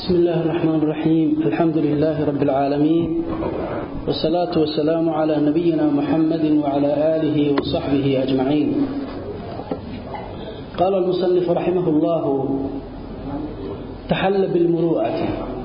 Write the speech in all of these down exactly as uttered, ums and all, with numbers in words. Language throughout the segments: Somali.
بسم الله الرحمن الرحيم. الحمد لله رب العالمين، والصلاة والسلام على نبينا محمد وعلى آله وصحبه أجمعين. قال المصنف رحمه الله: تحل بالمروءة.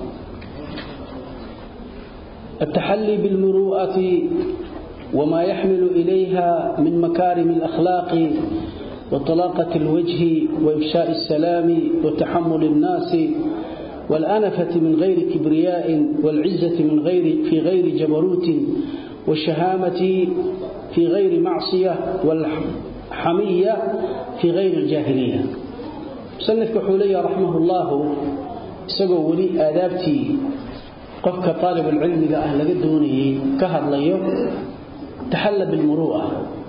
التحلي بالمروءة وما يحمل إليها من مكارم الأخلاق وطلاقة الوجه وإفشاء السلام وتحمل الناس والأنفة من غير كبرياء والعزة من غير في غير جبروت والشهامة في غير معصية والحمية في غير الجاهلية. مصنف كحولي رحمه الله سقوا لي آدابتي قفك طالب العلم أهل قدونه كهر ليه تحل بالمروءة،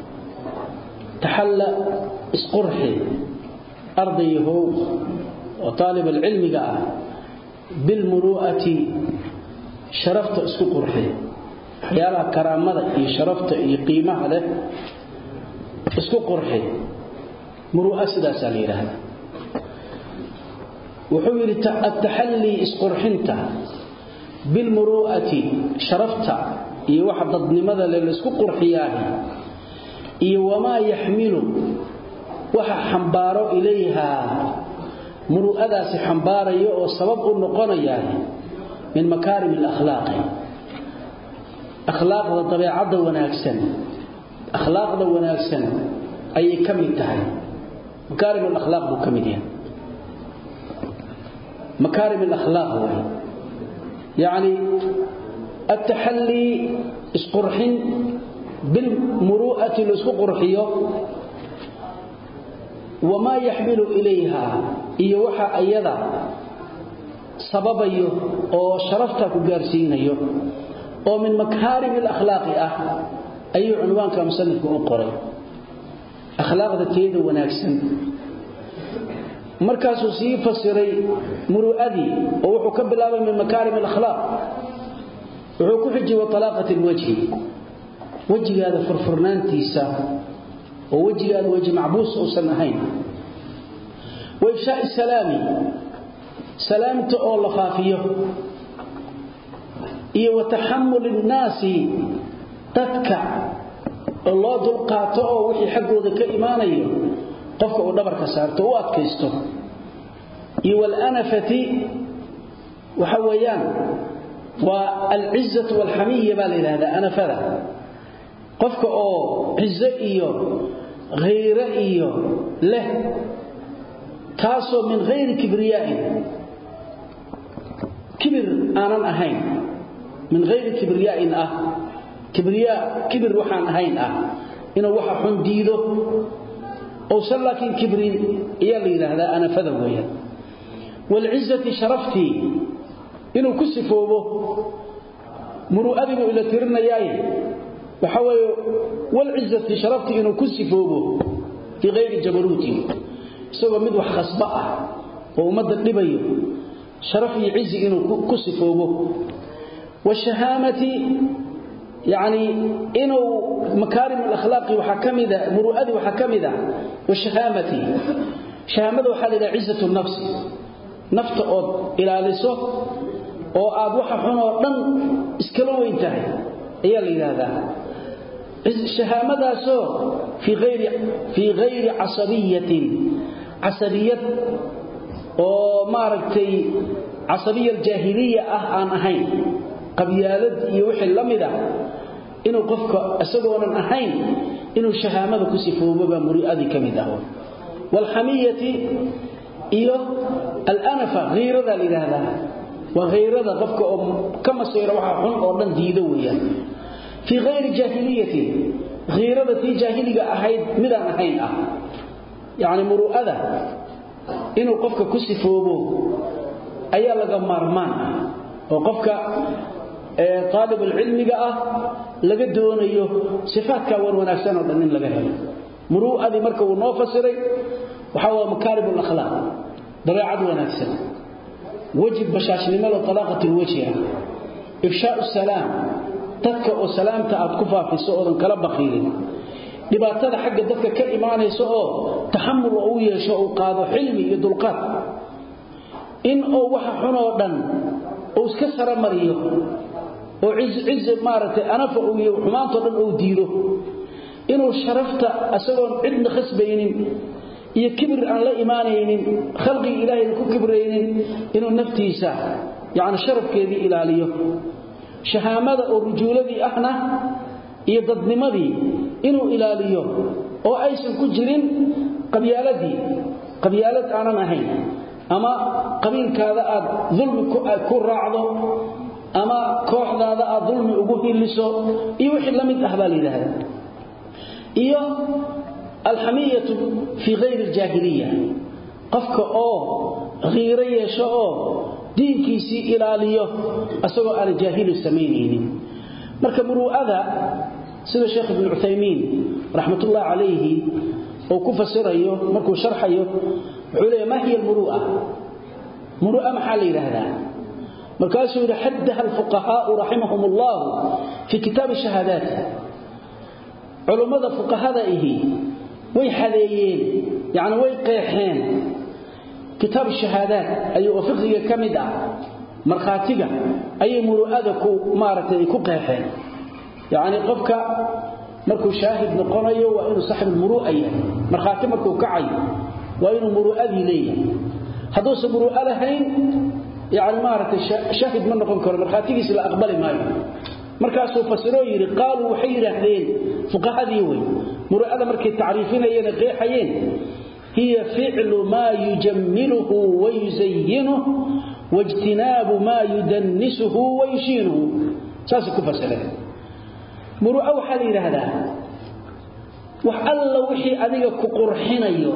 تحل اسقرحي أرضيه وطالب العلم قال بالمروءة شرفت اسكو قرحي حيالها كرامة شرفت قيمة له اسكو قرحي مروءة سداسة ليلها وحول التحلي اسقرحنت بالمروءة شرفت iyo waxa dadnimada la isku qurxiyaahay iyo wama yaxmilu waxa xambaaro ilayha muru'adaasi xambaarayo oo sabab u noqonaya min makaarim al-akhlaaq akhlaaqda dabeecada wanaagsan akhlaaqda wanaagsan ay kamid tahay makaarim al-akhlaaq buu kamid yahay makaarim al-akhlaaq yani التحلي اسقرحين بالمروءة الاسقرحية وما يحمل إليها إيوحى أيضا سببيه أو شرفتك قارسينيه أو من مكارم الأخلاق أه أي عنوان كمسنك أقرأ أخلاق ذاتيد وناكسن مركز سيفة سري مروءذي ووحو كبلابا من مكارم الأخلاق wuxuu ku xijiyay talaaqati alwajhi wajigaada furfurnaantiisa oo wajigaada waji macbuus oo san ahayn wa ifshaa salaami salaamta oo la faafiyo iyo wa tahammul an-naasi dadka Allah dul qaato oo wixii xaqooda ka iimaanayo qofka uu dhabarka saarto oo adkaysto iyo wal anafati waxa weeyaan والعزة والحمية بالإلهة أنا فذا قفك أو عزة إيو غير إيو له تاسو من غير كبرياء كبر أنا أهين من غير كبرياء أه كبرياء كبر وحان أهين أه إنه وحا حنديده أو سلاكين كبرين إيالي لهذا أنا فذا ويا والعزة شرفتي inuu ku sifoobo muru'adigu ila tirnayay waxa way wal izzati sharafti inuu ku sifoobo fi ghayri jabaruti soo mid wax khasba ah oo umada dhibayo sharaf iyo izzi inuu ku sifoobo wa shahamati yani inuu makaarim al-akhlaq waxa kamida muru'adi waxa kamida wa shahamati shahamadu waxa ila izzatu an-nafs nafta oo ilaaliso oo aad waxa xun oo dhan iskala weyntahay ayaa la yiraahdaa shahaamadaas fi ghayri fi ghayri asabiyatin asabiyat oo maaragtay asabiyal jahiliya ah aan ahayn qabyaalad iyo wixii lamida inuu qofka asagoonan ahayn inuu shahaamada ku sifoobo ba muri'adi kamid ah wal hamiyati iyo al anafa ghayrada la yiraahdaa وغير ذا قفك كما سير وحا حن او دن ديده ويان في غير جاهليه غير ذا في جاهليه احيد ميدان احين اه يعني مروءده انه قفك كسفوبو ايا لغا مارمان او قفك طالب العلم اه لغا دونيو صفاتك ور وناغسن او دن لغا هلو مروءده marka uu noo fasiray waxa waa makaarib al-akhlaaq dabeecad wanaagsan وجب بشاشنمه وطلاقه الوجه افشاء السلام تدك او سلامته aad ku faafiso oo kala baqiilin dhibaatada xagga dadka ka iimaanayso oo taxammul oo yeesho oo qaado xilmi iyo dulqaad in oo waxa xun oo dhan oo iska sara mariyo oo ciz ciz maartay anafa oo iyo xumaanto dhan oo diido inuu sharafta asagoon cidna khasbaynin iyo kibir aan la iimaanaynin khalqi ilaahay ku kibraynin inuu naftiisa yaani sharafkeedii ilaaliyo shahaamada oo rujuuladii ahna iyo dadnimadii inuu ilaaliyo oo aysan ku jirin qabyaaladii qabyaalad aanan ahayn ama qabiilkaada aad dulmi ku raacdo ama kooxdaada aad dulmi ugu hiliso iyo wixii la mid ah baa leeyahay iyo alhamiyatu fi ghayr aljahiliya qofka oo qiiro yeesho oo diinkiisi ilaaliyo asagoo aan jaahili sameeynin marka muru'ada sida sheekh ibn Uthaymeen rahmatullah alayhi oo ku fasirayo markuu sharxayo wuxuu leeyahay ma hiya almuru'a muru'a maxaa la yiraahdaa markaasuu yiri haddaha alfuqaha rahimahumullah fi kitab ash-shahadat culimada fuqahada ihi way xadeeyeen yaani way qeexeen kitab ash-shahadat ayuu fiqhiga kamid ah marxaatiga ay muru'ada ku maaratay ku qeexeen yaani qofka markuu shaahid noqonayo waa inuu saaxib muru'a yahay marxaati markuu kacay waa inuu muru'adi leeyahay haduu soo muru'a lahayn yaani maaratay shaahid ma noqon karo marxaatigiisa la aqbali maayo markaas uu fasiro yiri qaalu waxay yiraahdeen fuqahadii way muru'ada markay taariifinayeen qeexayeen hiya fi'lu ma yujammiluhu wa yuzayyinuhu wajtinabu ma yudannisuhu wa yushinuhu saas ku fasireen muru'a waxa la yiraahdaa wax alla wixii adiga ku qurxinayo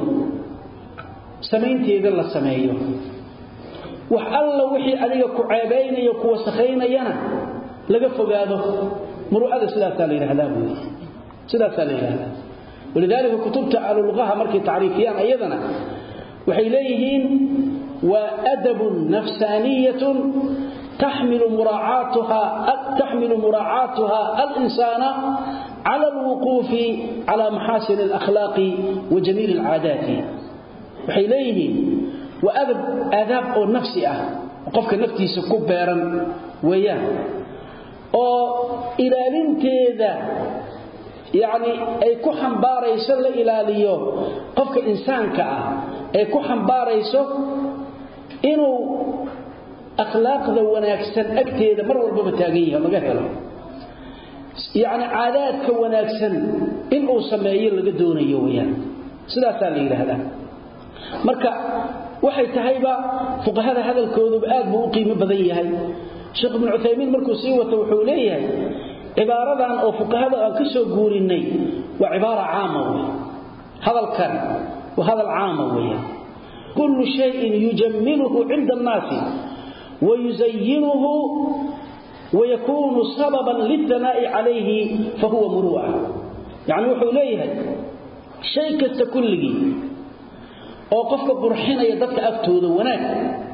sameynteeda la sameeyo wax alla wixii adiga ku ceebaynayo ku wasakhaynayana laga fogaado muru'ada sidaas la yiraahdaa sidaas la yiraahdaa ولذلك كتبت على اللغة مركي تعريفيان أيضنا وحيليهين وأدب نفسانية تحمل مراعاتها تحمل مراعاتها الإنسان على الوقوف على محاسن الأخلاق وجميل العادات وحيليهين وأدب آداب أو نفسئة وقفك نفتي سكبيرا وياه أو إلى لنتذا يعني أي كحن باريس لا إلاليو قفك إنسان كأ أي كحن باريس إنه أخلاق ذا وناكسن أكتيد مرور ببتاقية مقهلا يعني عادات كوناكسن إنه سمايين لقدون يويا سلاسة لي هذا مركا وحي تهيبا فوق هذا هذا الكوذب آد بوقيم بذيه شيخ ابن عثيمين مركو سيوة وحوليه عبارة أو فقهاء كسو قوريني وعبارة عامة هذا الكلام وهذا العامة ويا كل شيء يجمله عند الناس ويزينه ويكون سببا للثناء عليه فهو مروءة يعني وحوليها شيء كستكله أو قفك برحين يددك أكتوذ وناك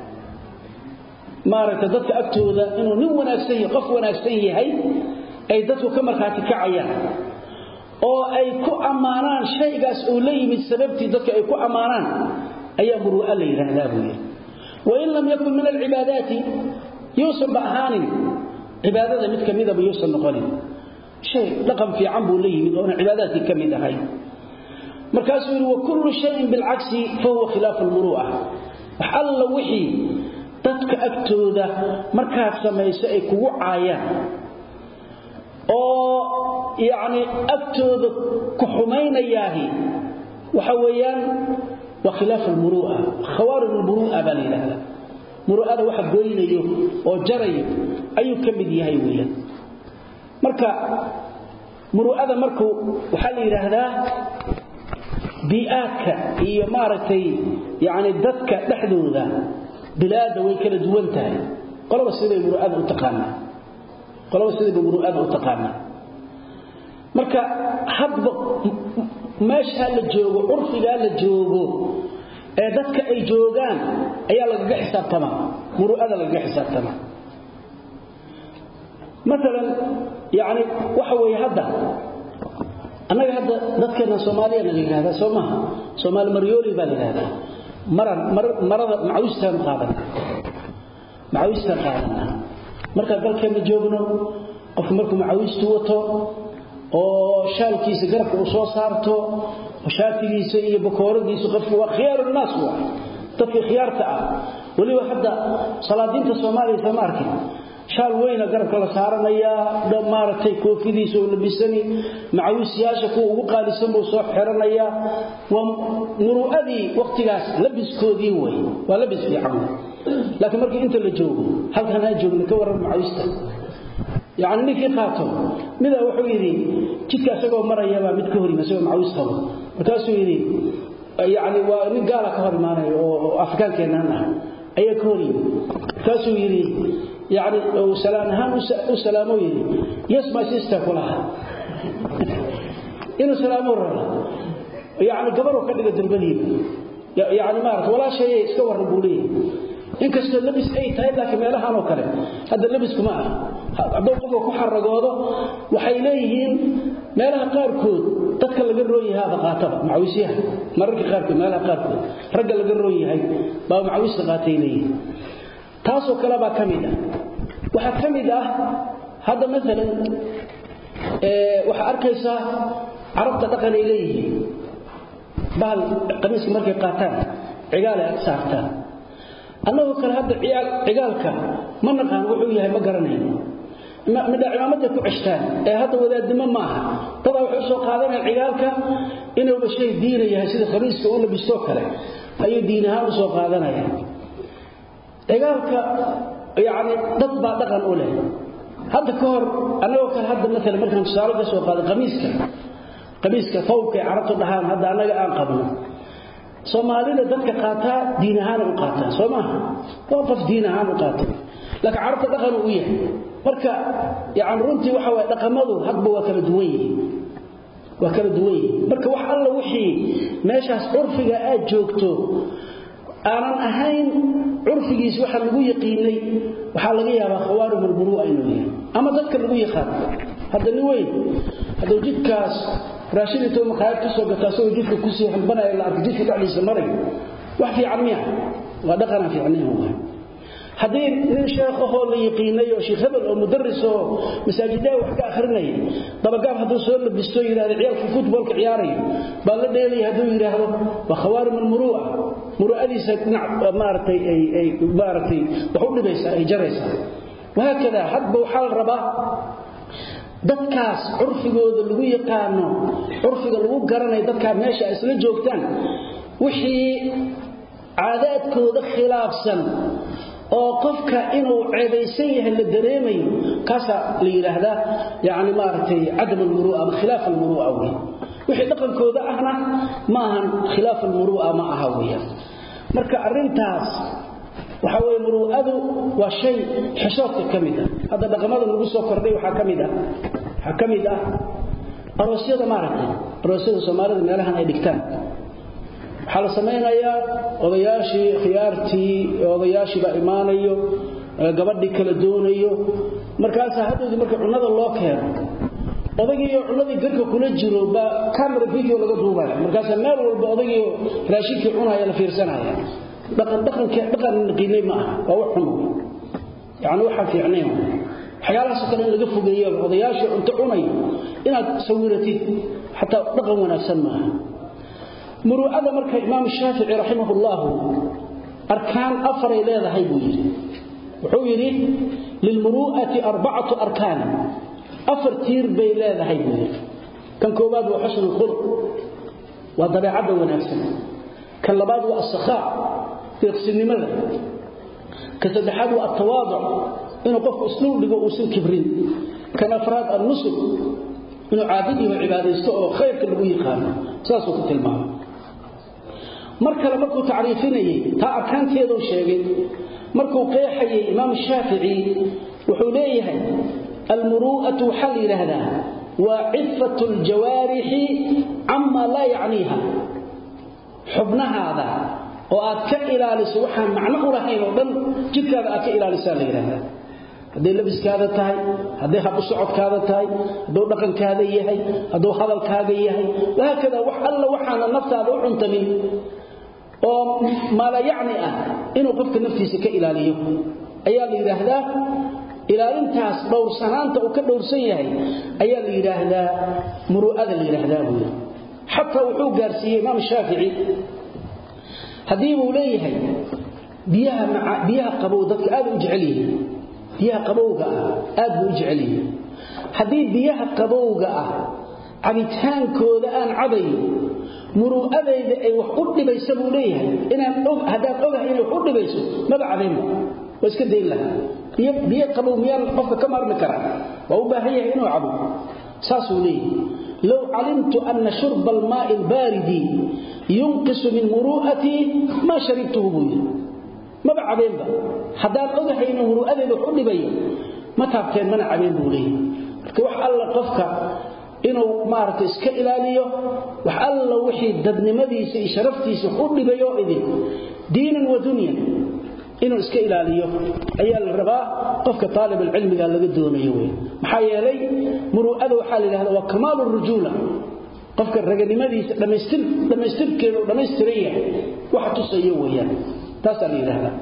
ما رتددك أكتوذ إنه نو وناكسيه قف وناكسيه هاي ay dadku ka marxaati kacayaan oo ay ku amaanaan shaygaas oo leeyimid sababtii dadka ay ku amaanaan ayaa muru'a la yiraahdaa buuya wa in lam yakun min al-ibadati yusab ahanin ibadada mid kamida ba yusan noqonin shay dhaqan fiican buu leeyimid oo ibadati kamid ahay markaas uu wa kullu shay'in bil aksi fa huwa khilaf al-muru'a alla wixii dadka agtooda markaad sameeyso ay kugu caayaan oo yaani agtooda ku xumaynayaahi waxa weeyaan wa khilaaf al-muru'a khawarij al-muru'a balilaa muru'ada waxa gooynayo oo jarayo ayuu kamid yahay weeyaan marka muru'ada markuu waxa la yiraahdaa bi'aadka iyo maaragtay yaani dadka dhaxdooda bilaada way kala duwan tahay qolaba sida muru'ada u taqaanaa qolaba sida muru'ada u taqaanaa marka hadba meesha la joogo urfiga la joogo ee dadka ay joogan ayaa laga xisaabtama muru'ada laga xisaabtama مثلا يعني waxa way hadda anaga hadda dadkeena Soomaaliyeed la yiraahdo Soomaha Soomaali Maryooli baa la yiraahdaa maran marada macawistan qaadana macawistan qaadana marka dalkeena joogno qof markuu macawistu wato oo shaalkiisa garabka uu soo saarto oo shaatigiisa iyo bakooradiisa qofku waa khiyaaru naas waa dadka khiyaarta ah waliba hadda salaadiinta Soomaaliya sama arkin shaal weyn garabka la saaranaya dhamaartay koofidiisa oo labisani macawisyaasha ku ugu qaalisan buu soo xiranaya waa muruadii waqtigaas labiskoodii way waa labis fiican laakiin markii inta la joogo halkan ay joogno ka waran macawista يعني نيكي قاتو ماذا وحو يري جدك اسغو مريا با مid ka hor yimaasoo macawis qabo markaasuu yiri يعني waa nin gaala ka hor imaanay oo afrikaankeena ah ayaa ka hor yiri markaasuu yiri يعني salaanahan u salaamo yiri yes my sister kulaha inuu salaamo raba يعني gabar oo ka dhiga darbadiina يعني ma aragto wala shay iska waran buulay in kasta labis ay tahay laakiin meelahan oo kale hada labis kuma ah hadoo qof ku xaragoodo waxay leeyihiin meelaha qaar kood dadka laga rooyahay qaataba macawisyaha mararka qaar kood meelaha qaar kood ragga laga rooyahay baa macawis qaatayay taasoo kala ba kamid ah waxa kamid ah hada midalan ee waxa arkaysa arabta dhaqan ay leeyihiin bal qamiis markay qaataan cigaal ay saartaan annagu kala hadda ciyaal cigaalka ma naqaan wuxuu yahay ma garanayno ma mid ciidamada ku cishtaan ee hadda wadaadnimo ma aha dad wuxuu soo qaadanay cigaalka inuu bashay diin yahay sida khamiiska oo labisto kale ayuu diin ahaan u soo qaadanaya cigaalka yaani dad baa dhaqan u leh hadda ka hor annagu kala hadda mesela markaan tusaale ka soo qaaday khamiiska khamiiska fawqa carabta dhahaan hadda anaga aan qabno Soomaalida dadka qaata diin ahaan u qaata Soomaha waa qof diin ahaan u qaata laakiin carabta dhaqan u yahay marka yaani runtii waxa way dhaqamadu hadba waa kala duwan yihiin waa kala duwan yihiin marka wax alla wixii meeshaas urfiga aad joogto aanan ahayn urfigiis waxa lagu yaqiinay waxa laga yaabaa khawaarim al-buru'a inuu yahay ama dadka lagu yaqaan hadda ni weyn hadda jidkaas raashid intuu maqaayad ka soo gataa soo jidka ku sii hanbanaya la arkay jidka dhacdiisa maray wax fiican miya waa dhaqan fiican ah hadii nin sheekh oo la yaqiinay oo sheekh hebel oo mudarris oo masaajidada wax ka akhrinay dabagaab haduu soo labisto yiraahdo ciyaalka footballka ciyaaray baa la dheelay haduu yiraahdo wa khawaarim al-muru'a muru'adiisa maartay ay ay maartay wuxuu dhibaysa ay jaraysa waxa kada hadba waxa la rabaa dadkaas urfigooda lagu yaqaano urfiga lagu garanay dadka meesha isla joogtaan wixii caadadkooda khilaafsan oo qofka inuu ceebaysan yahay la dareemayo kaasa la yiraahdaa yaani maartay adam al-muru'a ama khilaaf al-muru'a wixii dhaqankooda ahna ma ahan khilaaf al-muru'a ma aha weeyaan marka arintaas waxa way muru'adu waa shay xishoodka kamida hada dhaqamada lagu soo kordhay waxa kamida waxa kamida aroosyada maartay aroosyada Soomaalida meelahan ay dhigtaan waxa la sameeynaya odayaashii khiyaartii odayaashii baa imaanayo gabadhi kala doonayo markaas hadhoodii marka cunada loo keeno odagiyo cunadii garka kula jiro ba camera video laga duubaya markaas meel walba odagiyo raashinka cunaya la fiirsanaya dhaqan dhaqanka dhaqan qiimay ma aha waa wax xun yaani waxa fiicneen xayalaas kale laga fogeeyo odayaasha cunto cunay inaad sawiratid hatta dhaqan wanaagsan ma aha muru'ada marka imaam Shaafici rahimahullah arkaan afar ay leedahay buu yiri wuxuu yiri lil muru'ati arba'atu arkaan afar tiir bay leedahay buu yiri kan koobaad waa xusnul khuluq wa dabeecada wanaagsan kan labaad waa as-sakhaa tiqsinimada kan saddexaad waa at-tawaadu' inuu qofku isluub dhigo oo soo kibrin kan afraad an-nusuk inuu caabudi iyo cibaadaysto oo khayrka lagu yaqaan saas uu ku tilmaamo marka la markuu taariifinayay ta arkaanteedu sheegay markuu qeexayay imaam Shaafici wuxuu leeyahay al-muru'atu hal yirahda wa 'iffatu al-jawarihi amma la ya'niha xubnahaada oo aad ka ilaaliso waxa macno u lahayn oo dhan jidkaada aad ka ilaalisaa la yiraahdaa hadii labiskaada tahay hadii hab socodkaada tahay haduu dhaqankaada yahay haduu hadalkaaga yahay waxa kada wax alla waxaana naftaada u cuntamin oo ma la yaani ah inuu qofka naftiisa ka ilaaliyo ayaa la yiraahdaa ilaalintaas dhowrsanaanta uu ka dhowrsan yahay ayaa la yiraahdaa muru'ada la yiraahdaa buu hatta wuxuu gaarsiiyay imaam Shaafici hadii uu leeyahay biyaha biyaha qabow dadka aad u jecel yihiin biyaha qabowga aad u jecel yihiin hadii biyaha qabowga ah cabitaankooda aan cabayo muru'adayda ay wax u dhibayso buu leeyahay inaan og hadaan ogahay inay wax u dhibayso ma bacdayno iska deyn laha biyo biyo qabow miyaan qofka ka marmi kara waa u baahan yahay inuu cabo saasuu leeyahay لو علمت أن شرب الماء البارد ينقص من مروءتي ما شربته بي ما بعدين بقى حدان أضحي إنه مروءتي لو حد بي ما تابتين منع عبين بوليه وح الله قفك إنه مارت إسكا إلاليه وح الله وحي ددن مديسي شرفتيسي حد بيو إذن دينا ودنيا إنه إسكا إلاليه أيها الرباء قفك طالب العلم قال لقد دونه يوي محايا لي مروءة وحال هذا وكمال الرجولة قفك الرجل مديسي لما يستر لما يستر كيلو لما يستريح واحد تصيوه يعني تسأل إلى هذا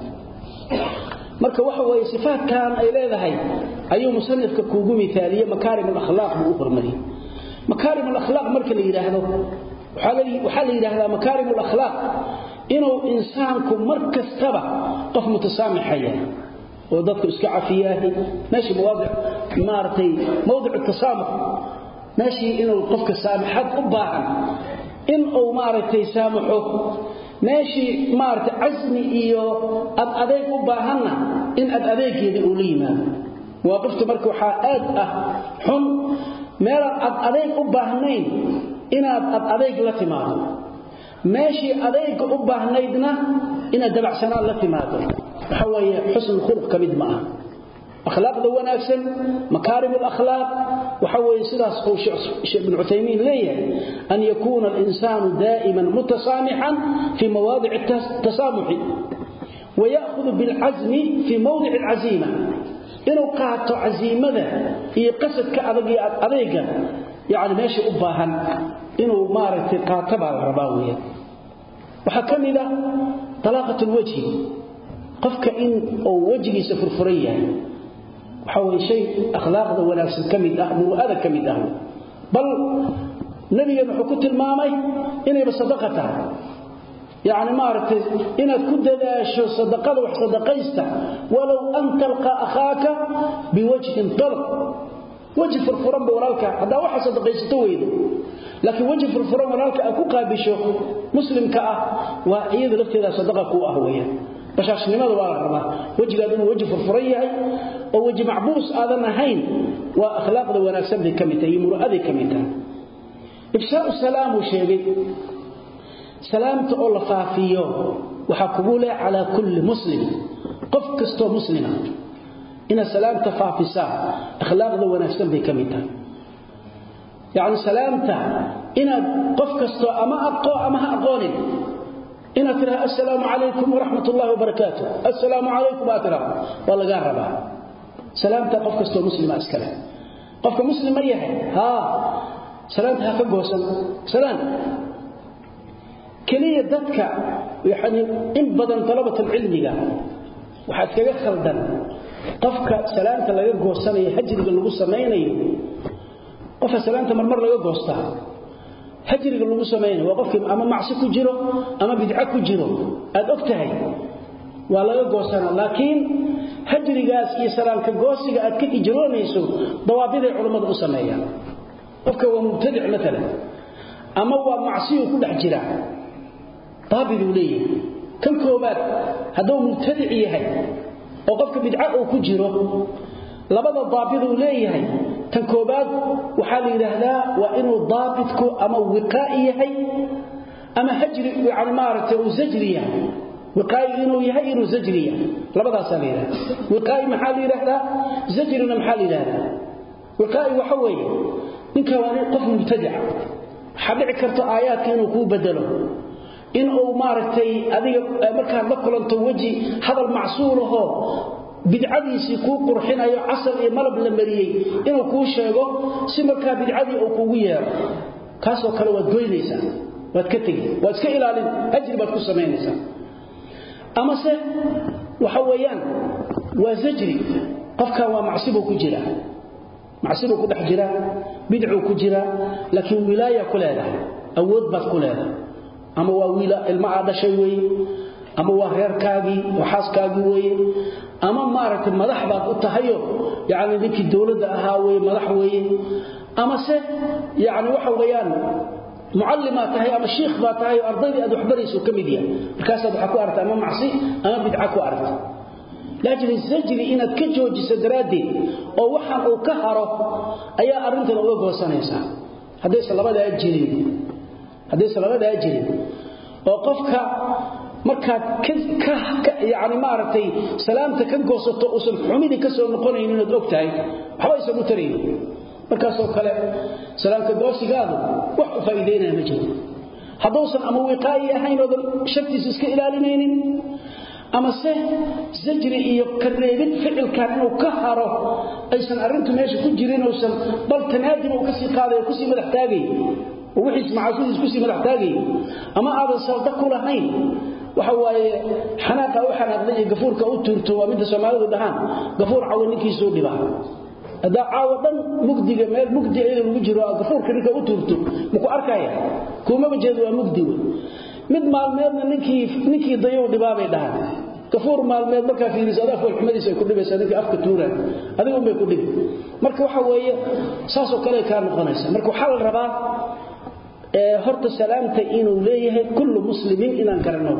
marka waxa way sifaadkan ay leedahay ayuu musannifka kuugu miisaaliye makaarim al-akhlaaq buu hormari makaarim al-akhlaaq marka la yiraahdo waxa la waxa la yiraahdaa makaarim al-akhlaaq inuu insaanku markastaba qof mutasaamixaya oo dadku iska cafiyaahi meeshii mawaadic maartay mawduc at-tasaamux meeshii inuu qofka saamixad u baahan in uu maartay saamaxo meeshii maartay azmi iyo ad adeeg u baahanna in ad adeegeeda uu leeyahay waaqiftu marka waxa aad ah xun meel ad adeeg u baahnayn inaad ad adeeg la timaado meeshii adeeg u baahnaydna inaad dabacsanaan la timaado waxa weeye xusn khuluq kamid ma ah akhlaaqda wanaagsan makaarim al-akhlaaq waxa weeye sidaas oo Sheikh Ibn Uthaymeen leeyahay an yakuna al-insanu da'iman mutasamihan fi mawadi' at-tasamuh wa ya'khudhu bil-'azm fi mawdi' al-'azima inuu qaato azimada iyo qasadka adag adeega yaani meeshii u baahan inuu maaragtay qaataba rabaawiya waxa kamida talaqat al-wajh qofka in oo wajigiisa furfuran yahay حول شيء أخلاق ولا كمد أهمه هذا كمد أهمه بل نبي حكوت المامي إنه بصدقتها يعني ما عرفت إنه كد شو صدقه وحصدقيسته ولو أن تلقى أخاك بوجه طلق وجه فرفران بورالك هذا واحد صدقيسته ويده لكن وجه فرفران بورالك أكو قابشه مسلم كأه وإذا لفت إذا صدقك أهوية بشاش لماذا ولا ربا وجه قادم وجه فرفريه او وجه معبوس اذن هين واخلاق ذو وناسب كميته يمر ادي كميته افشاء السلام وشيغي سلامته او لفافيو وحقبوله على كل مسلم قف كستو مسلمه ان سلامته فافسا اخلاق ذو وناسب كميته يعني سلامته ان قف كستو اما اقو اما اقولين إن ترى السلام عليكم ورحمة الله وبركاته السلام عليكم أترى والله قاربها سلامتا قفك استو مسلم أسكلا قفك مسلم أيها ها سلامتها كقوسا سلام كلية ذاتك يعني إن بدن طلبة العلم وحد كيخل دن قفك سلامتا لا يقوسا يحجر بالنقصة ميني قفك سلامتا مرمر لا يقوسا هجرك لو سمينه وقفك اما معصي كجيرو اما بدعه كجيرو اد ogtahay wala goosana laakiin hajrigaas iyo salaamka goosiga aad ka ijroonayso dawaabida culimadu u sameeyaan qofka waa mubtadic mesela ama waa macsi ku dhex jira daabidu leeyahay kan koobaad haduu mubtadic yahay oo qofka bidca uu ku jiro labada daabidu leeyahay tan koobaad waxa la yiraahdaa waa inuu daabidku ama wiqaa'i yahay ama hajri yani maarata uu zajriya wiqaa'i inuu yahay inuu zajriya labadaas la yiraahdaa wiqaa'i maxaa la yiraahdaa zajrina maxaa la yiraahdaa wiqaa'i waxa weeye ninka waa qof mubtadic xabici karto aayaadka inuu ku bedelo inuu maaragtay adiga marka la kulanto waji hadal macsuulaho bidcadiisi ku qurxinayo asal iyo malab la mariyay inuu ku sheego si marka bidcadi uu kugu yeero kaasoo kale waa goynaysa waad ka tagi waad iska ilaalin ajri baad ku sameynaysaa ama se waxa weeyaan waa zajri qofka waa macsibo ku jira macsibo ku dhex jira bidcu ku jira laakiin wilaaya ku leedahay awood baad ku leedahay ama waa wiila ilma aad dhashay weey ama waa reerkaagii waxaaskaagii weey ama maaragtay madax baad u tahayo yaani dadkii dawladda ahaa weey madax weey ama se yaani waxa weeyaan muallima tahay ama sheekh baa tahay ardaydii aad wax barayso kamid yahay markaas aad waxa ku aragtaa ama macsi ama bidca ku aragtaa laakiin zajri inaad ka joojiso daraadii oo waxaan uu ka haro ayaa arintan uga goosanaysa haday salabada jirin haday salabada jirin oo qofka marka ka yaani maartay salaamta kan goosato oo san xumidi ka soo noqonaynin inaad ogtahay waxa ay soo tarin markaas oo kale salaamta goosigaadu wax u faa'iideynaa ma jiro hadoosan ama wiqaayi ahayn oo shartiis iska ilaalinaynin ama se zajri iyo kareebid ficilkan inuu ka haro aysan arintu meesha ku jirin oo san bal tanaadin oo ka sii qaaday ku sii madax taagay oo wixii macaasiis ku sii madax taagay ama aad salda ku lahayn waxa waaye xanaaqa oo xanaaqday gafuurka u tuurto waa mid Soomaalidu dhahan gafuur caawinkiisu dhibaa hada caawadan mugdiga meel mugdi ay lagu jiro gafuurka ninka u tuurto muku arkaya kuma jeedo waa mugdi mid maalmeedna ninkii ninkii dayo dhibaabay dhahan gafuur maalmeed marka fiiriso adaa fool xumadiisa ku dhibaysa ninkii afka tuuran adigu bay ku dhib marka waxa weeye saas oo kale ka noqonaysa marka waxa la rabaa ee horta salaamta inuu leeyahay kullu muslimin inaan garano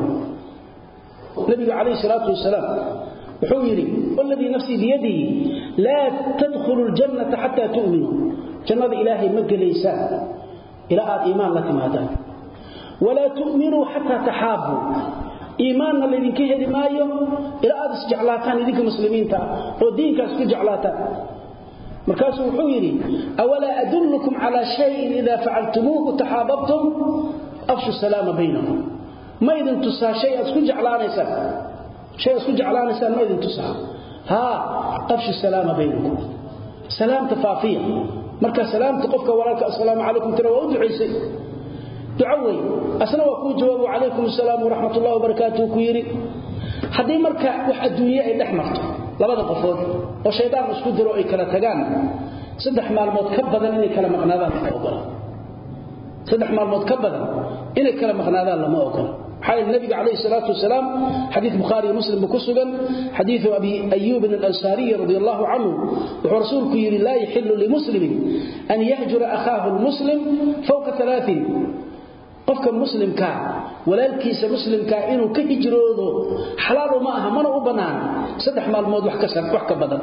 nabiga kaleey salaatu wasalaam wuxuu yiri walladhi nafsi bi yadihi la tadkhulu aljannata hatta tu'minu jannada ilaahi ma galaysa ila aad iimaan la timaadaan ولا تؤمنوا حتى تحابوا إيماننا الذي كهد مايو إلى أدس جعلاتان إذنك مسلمين تا ودينك أسك جعلاتان مركاسه وحويري أولا أدلكم على شيء إذا فعلتموه تحاببتم أفشوا السلام بينهم ما إذن تسا شيء أسك جعلان إسان شيء أسك جعلان إسان ما إذن تسا ها أفشوا السلام بينهم سلام تفافية مركز سلام تقفك وراك السلام عليكم ترى وأدعي سي دعوي أسنا وكو جواب عليكم السلام ورحمة الله وبركاته كيري حدي مركا wax adduunyo ay dhaxmarto labada qofood oo sheedaan isku diro ay kala tagaan saddex maalmood ka badan inay kala maqnaadaan ma ogola saddex maalmood ka badan inay kala maqnaadaan lama ogola حي النبي عليه الصلاة والسلام حديث بخاري ومسلم بكسغا حديث أبي أيوب الأنصاري رضي الله عنه ورسولك يري لا يحل لمسلم أن يهجر أخاه المسلم فوق ثلاث قفك المسلم كا ولالكيس مسلم كا إنه كهجروده حلاله معها منه بنان سدح مال موضوع وحكسر وحك بدن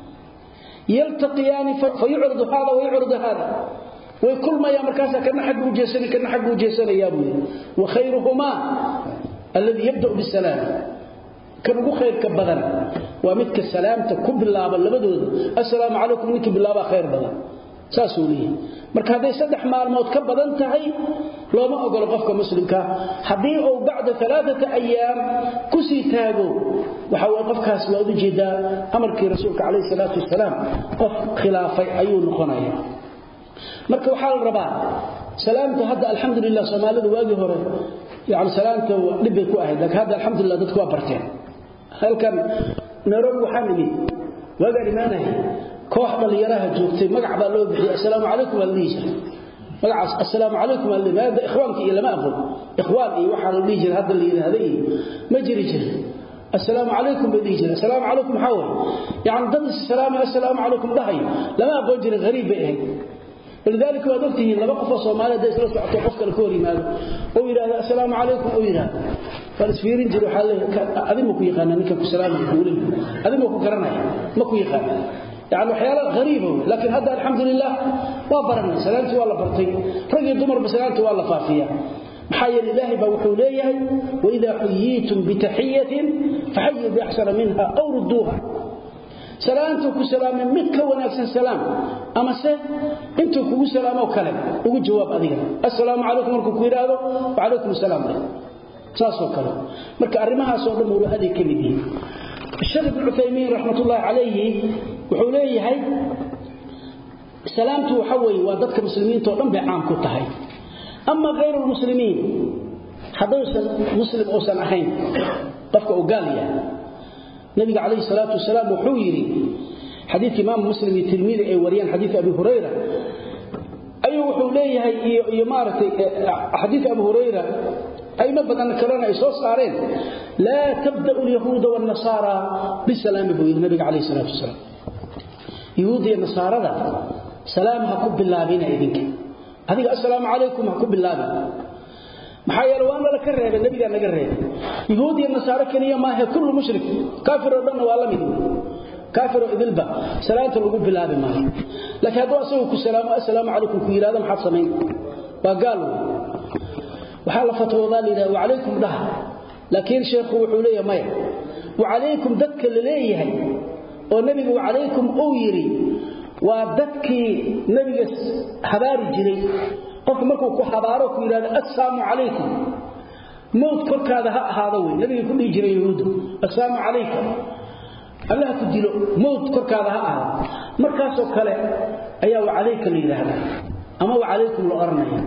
يلتقيان فيعرض هذا ويعرض هذا وكل ما يمركاسا كان حق وجسني كان حق وجسني يا ابوي وخيرهما الذي يبدأ بالسلام كان خير كبدن ومتك السلام تكب الله لبدود السلام عليكم نك بالله خير بدن ساسولي marka haday saddex maalmood ka badan tahay looma ogolo qofka muslimka hadii uu bacda thalathata ayyam ku sii taago waxa uu qofkaas waa u jeedaa amarkii rasuulka kaleey salaatu wasalaam qof khilaafay ayuu noqonaya marka waxa la rabaa salaamta hadda alxamdulillah Soomaalidu waagi hore yaani salaamta dib ku ahayd laakiin hadda alxamdulillah dadku waa barteen halkan Nairobi waxaan nimi waagi imaanahay koox dhalinyaraha joogtay magac baa loo bixiyay assalaamu alaykum waliisha magac assalaamu alaykum walimaada ikhwaanki ila ma aqoon ikhwaan iyo waxa la dhigi jiray hadda la yiraahday ma jiri jiray السلام عليكم بديجنا السلام عليكم حاول يعني ضد السلام السلام عليكم ضحي لما أقول جري غريب إيه ولذلك وادقته لما قفوا صومالة ديس لو سعطوا قفك الكوري ماله أو يرى السلام عليكم أو يرى فالسفيرين جروا حاله هذا ما كوي خانا نكا السلام عليكم هذا ما كوي كرنا ما كوي خانا يعني حيالة غريبة لكن هذا الحمد لله وابرنا سلامتي والله برطي رجل دمر بسلامتي والله فافية محايا لله بوحوليه وإذا حييتم بتحية فحيوا بأحسن منها أو ردوها سلامتك سلام منك ونفس سلام أما سه أنتم كو سلام أو كلام وجو جواب أدينا السلام عليكم ورحمة الله وعليكم السلام ساسو كلام مرك أرمها سوى دمور هذه كلمة الشيخ ابن عثيمين رحمة الله عليه وحوليه هاي سلامته وحوي وضدك مسلمين تولم بعام كتهاي أما غير المسلمين حدوث مسلم أو سنحين قفك أقاليا نبي عليه الصلاة والسلام وحويري حديث إمام مسلم التلميذ أي وريان حديث أبي هريرة أي وحوليه يمارة حديث أبي هريرة أي مبدأ أن كرانا إصوص عارين لا تبدأ اليهود والنصارى بالسلام بوي النبي عليه الصلاة والسلام يهودي النصارى ذا سلام هكب بالله بينا إذنك هذه السلام عليكم هكب بالله بينا محايا لو أنا لك الرهيب النبي قال لك الرهيب يهودي النصارى كنية ما هي كل مشرك كافر ودن وعلم كافر إذلبا سلامة الوقوب بالله بما لكن هذا أسوك السلام السلام عليكم كي هذا محصمين وقالوا وحال فتوى ذلك وعليكم ده لكن شيخ وحوليه مايا وعليكم دك اللي والنبي وعليكم أويري ودك نبي حباري جري قف مركو كحبارك إلى السلام عليكم موت كرك هذا هذا وين نبي كل يجري يهود السلام عليكم الله تديله موت كرك هذا هذا مركاسو كله أيا وعليك اللي هذا أما وعليكم الأرنية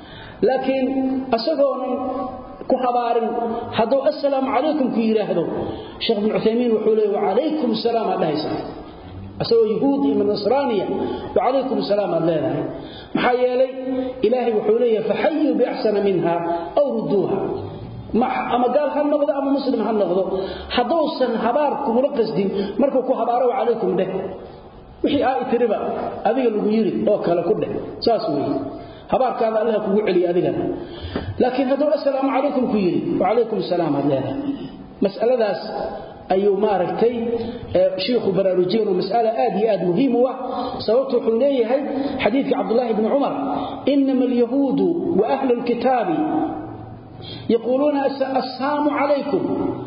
لكن أصدقون كحبار هذا السلام عليكم كيره هذا شيخ ابن عثيمين وحوله وعليكم السلام عليه السلام أسوى يهودي من نصرانية وعليكم السلام عليه محايا لي إلهي وحوليه فحيوا بأحسن منها أو ردوها أما قال هل نغضى أما مسلم هل نغضى حدوثا حباركم ورقص دين مركوكو حباروا عليكم ده وحي آية ربا أذيك اللي يريد أوكالا كله ساسوي حبارك هذا الله كو علي أذيك لكن هذا السلام عليكم كيري وعليكم السلام عليه مسألة ذاس أيو ماركتي شيخ براروجين ومسألة آدي آد مهمة سوته حوليه حديث عبد الله بن عمر إنما اليهود وأهل الكتاب يقولون السلام عليكم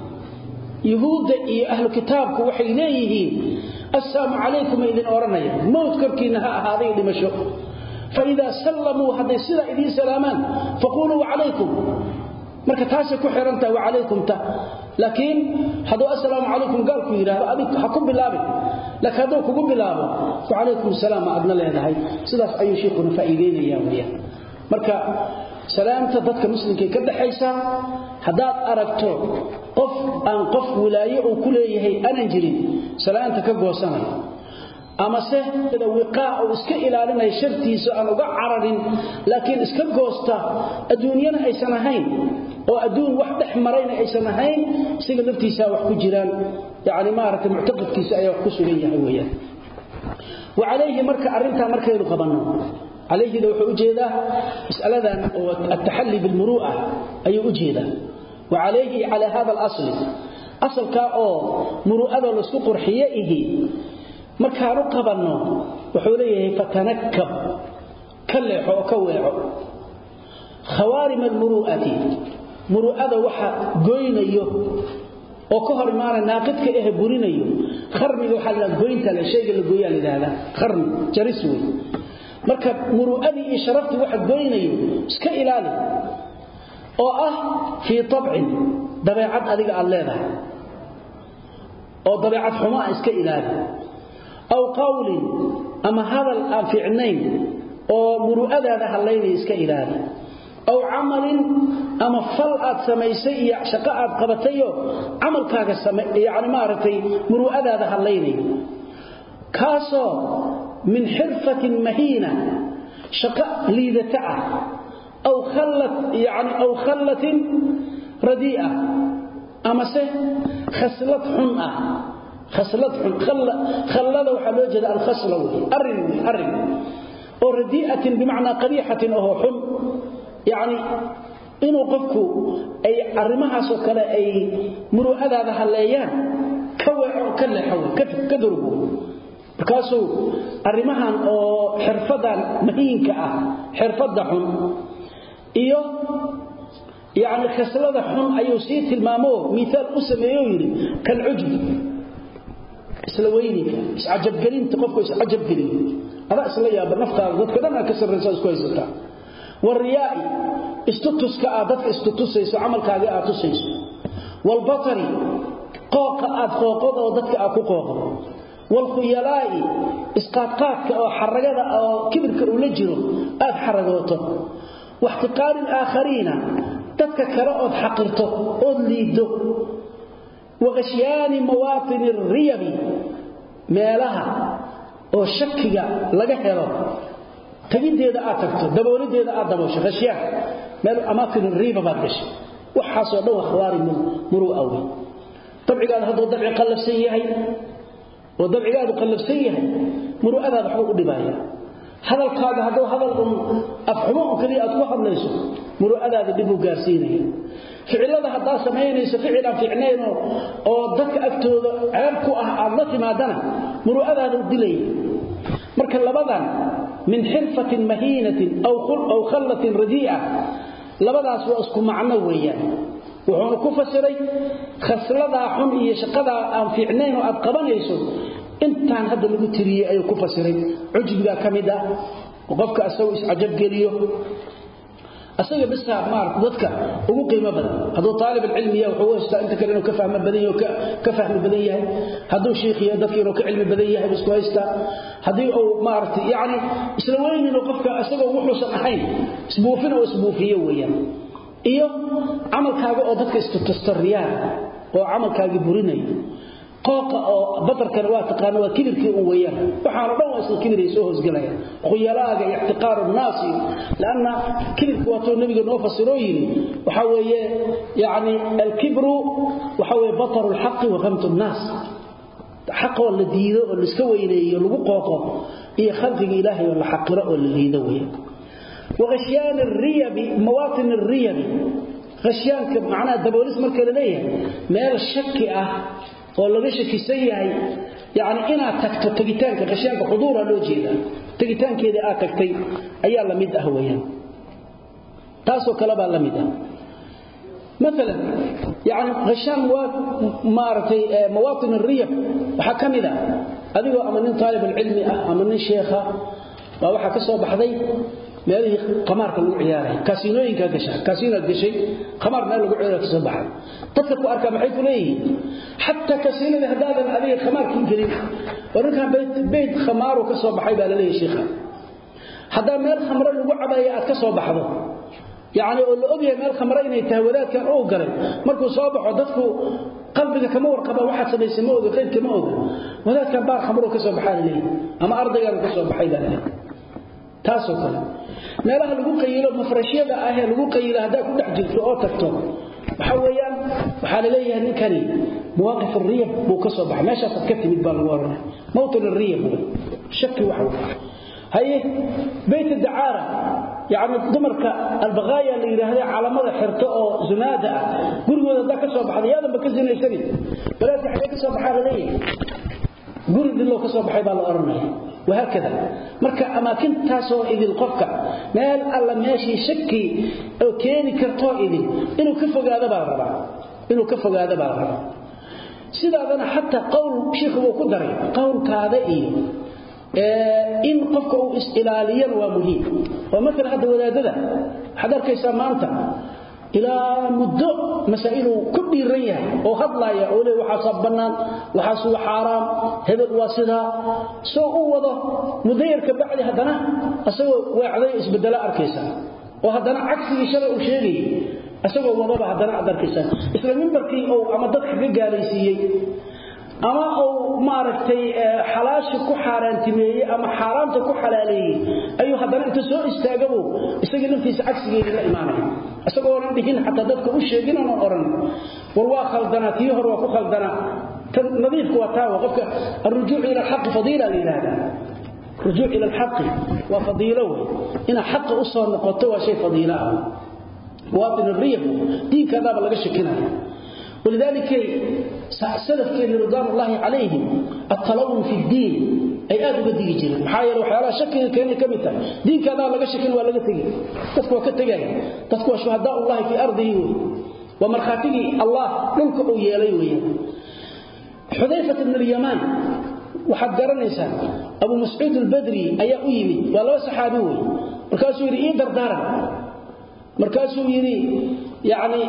يهود أهل الكتاب وحيليه السلام عليكم إذن أورنيا موت كركينها هذه لمشوء فإذا سلموا هذا السلام إذن سلامان فقولوا عليكم marka taasi ku xiranta wa alaykum ta laakiin hadu assalamu alaykum galku yiraahdo adig ha ku bilaabin laakiin hadu kugu bilaabo wa alaykum salaam adna leedahay sidaas ayuu sheekhu faa'iideynaya wariya marka salaamta dadka muslimka ka dhaxaysa hadaad aragto qof aan qof wilaayo uu ku leeyahay anan jirin salaanta ka goosanay ama se sida wiqaa oo iska ilaalinay shartiisa aan uga cararin laakiin iska goosta adduunyada aysan ahayn oo adduun wax dhaxmarayna aysan ahayn siga naftiisa wax ku jiraan yaani maarata mu'taqadkiisa ay wax ku sugan yahay weeyaan wa alayhi marka arinta markaynu qabanno alayhi wuxuu u jeedaa mas'aladan oo at-tahalli bil muru'a ayuu u jeedaa wa alayhi ala hada al-asl asalka oo muru'ada la isku qurxiyeeyay markaanu qabanno wuxuu leeyahay fatanakkab kaleexo ka weeco khawaarim al-muru'ati muru'ada waxa goynayo oo ka hor imaana naaqidka eh burinayo kharmiga waxa la goynta la sheega la gooyaa leeyahay kharmi jaris way marka muru'adi iyo sharafti waxa goynayo iska ilaali oo ah fi tab'in dabeecad adiga aad leedahay oo dabeecad xumaa iska ilaali أو قول أما هذا الأنفعنين أو مروءة هذا هالليل إسك إلهي أو عمل أما فلقات سميسي شقاءات قبطيه عمل كاك السمي يعني مارتي مروءة هذا هالليل كاسو من حرفة مهينة شقاء ليذتعه أو خلت يعني أو خلة رديئة أما سه خسلت حنأة خسلت خل خلده وحلو جد الخسله ارن ارن ورديئه بمعنى قبيحه او حم يعني انه قفكو اي ارمها سو كلا اي مروءداده هليان كوعو كلا حو كدربو بكاسو ارمهان او حرفدان مهينka ah xirfada xun iyo يعني خسلده xun ayuu si tilmaamo miثال u sameeyo yiri kal ujub isla weyniga iscajab gelinta qofku iscajab gelin ada isla yaab naftaada dadka dhan ka sarreysa isku haysata wariyaa istutuska dadka istutusayso amalkaaga aad tusayso wal batari qooqa aad qooqdo oo dadka aad ku qooqdo wal khuyalaa'i isqaadqaadka oo xaragada oo kibirka uu la jiro aad xaragooto واحتقار الآخرين تتككر أود حقرته أود ليده وغشيان مواطن الريب مالها oo shakiga laga helo tagideeda aad tagto daboolideeda aad dabasho khashiya meel amaakin riiba baad gashay waxa soo dhaw khwaari muru awi dabcigaad hadoo dabci qalafsan yahay oo dabcigaad qalafsan yahay muru aad wax u dhibaaya hadalkaaga hadoo hadal afxumo kaliya aad ku hadlayso muru aad dib u gaarsiinay ficilada hadaa sameeynayso ficilan fiicnayno oo dadka agtooda ceeb ku ah aad la timaadana muru aad u dilay marka labadan min xirfatin mahinatin aw khul aw khallatin radi'a labadaas waa isku macno weeyaan wuxuu ku fasiray khaslada xun iyo shaqada aan fiicnayn oo aad qabanayso intaan hadda lagu tiriyay ay ku fasiray ujbiga kamida qofka asaw is ajab geliyo asaga bas maark dadka ugu qiimo badan haduu talib ilmi yahay wuxuu istaa inta kale inuu ka fahmo badan yahay ka fahmo badan yahay haduu sheekhiyo dadka inuu ka cilmi badan yahay isku haysta hadii uu maartay yaani isla weyn inuu qofka asaga wuxuu san ahayn isbuufina oo isbuufiyo weeyaan iyo amalkaaga oo dadka istutustariyaan oo amalkaaga burinay qooqa oo badarkan waa taqaan waa kibirkii uu weeyaan waxaan dhan waa isla kibirey soo hoosgalaya khuyalaaga ihtiqaar الناس لان kibirku waa too nabiga noo fasirooyin waxa weeye yaani al-kibr waxa weeye batar al-haqq wa ghamtu الناس حق ولا diido oo iska weyneeyo lagu qooqo iyo khalqiga ilaahay oo la xaqiro oo la liido weeyaan وغشيان الريب مواطن الريب غشيان كمعنى دبوليس marka la leeyahay meel shaki ah oo laga shakisan yahay yaani ina tagto tagitaanka qashanka xuduura loo jeeda tagitaankeeda aad tagtay ayaa la mid ah weeyaan taasoo kala baa la mid ah مثلا يعني غشان مارتي مواطن الريب waxa kamida adigoo ama nin talib ilmi ah ama nin sheekha waa waxa ka soo baxday meelihii qamaarka lagu ciyaaray kasiinooyinka gashay kasiinada gashay qamaar meel lagu ciyaaro ka soo baxay dadka ku arka maxay ku leeyihiin hatta kasiinada hadaadan adiga qamaarka gelin waranka bayt bayt qamaaru ka soo baxay baa la leeyahay sheekha hadaa meel khamro lagu cabayo aad ka soo baxdo yaani oo la ogyahay meel khamro inay tahay wadaadkan oo galay markuu soo baxo dadku qalbiga kama warqaba waxa sameeyay ma oga qeyb kama oga wadaadkan baa khamro ka soo baxay leeyahay ama ardayga ka soo baxay baa leeyahay taasoo kale meelaha lagu qayilo mafrashiyada ah ee lagu qayilo hadaa ku dhex jirto oo tagto waxa weeyaan waxa la leeyahay ninkani muwaaqif ar-riyab buu ka soo baxay meesha ka timid baa lagu waranay mawtan ar-riyab shaki waxa haye bayt ad-da'ara yaani dumarka al-baqaya la yiraahdo calaamada xirto oo zunaada gurigooda ka soo baxday yaadan ba ka zinaysan walaasha xagee ka soo baxay leeyahay guriga loo ka soo baxay baa la oranay وهكذا marka amaakin taasoo idil qofka meel alla meeshii shaki oo keeni karto idil inuu ka fogaado baa rabaa inuu ka fogaado baa rabaa sidaadana hatta qowl sheekhu uu ku daray qowlkaada iyo ee in qofka uu is-ilaaliyo waa muhiim oo marka hada wadaadada hadarkaysa maanta ila muddo masaa'ilu ku dhiiran yahay oo hadlaya oo leeyahay waxa sabanaan waxa soo xaraam hebel waa sida soo u wado mudeerka bacdi hadana asagoo waacday isbedela arkaysa oo hadana cagsiga shalay uu sheegay asagoo wadaba hadana adarkaysa isla minbarkii oo ama dadka ka gaalaysiiyay ama oo maaragtay xalaash ku xaaraantimeeyay ama xaraamta ku xalaaleeyay ayuu hadana inta soo istaagabo isaga naftiisa cagsigeeda la iimaanay asagoo oran dhihin hatta dadka u sheegin oo oran war waa khaldanaati hor waa ku khaldana tan nadiifku waa taa qofka الرجوع الى الحق فضيله لهذا رجوع الى الحق وفضيله ان حق اصل نقطه وشيء فضيله واطن الريب دي كذا laga shakinayo ولذلك سلف كان رضوان الله عليهم التلون في الدين اي ادو بدي جيرين maxaa waxyaala shaki keen kamita diin kada laga shakin waa laga tagay dadku ka tagay dadku shuhada Allah fi ardihi wa markhatigi Allah dhulka uu yeelay weeyaan Hudayfa ibn al-Yaman waxa garanaysa Abu Mas'ud al-Badri ayaa u yimid waa laba saxaabi weey markaasuu yiri ii dardaaran markaasuu yiri yaani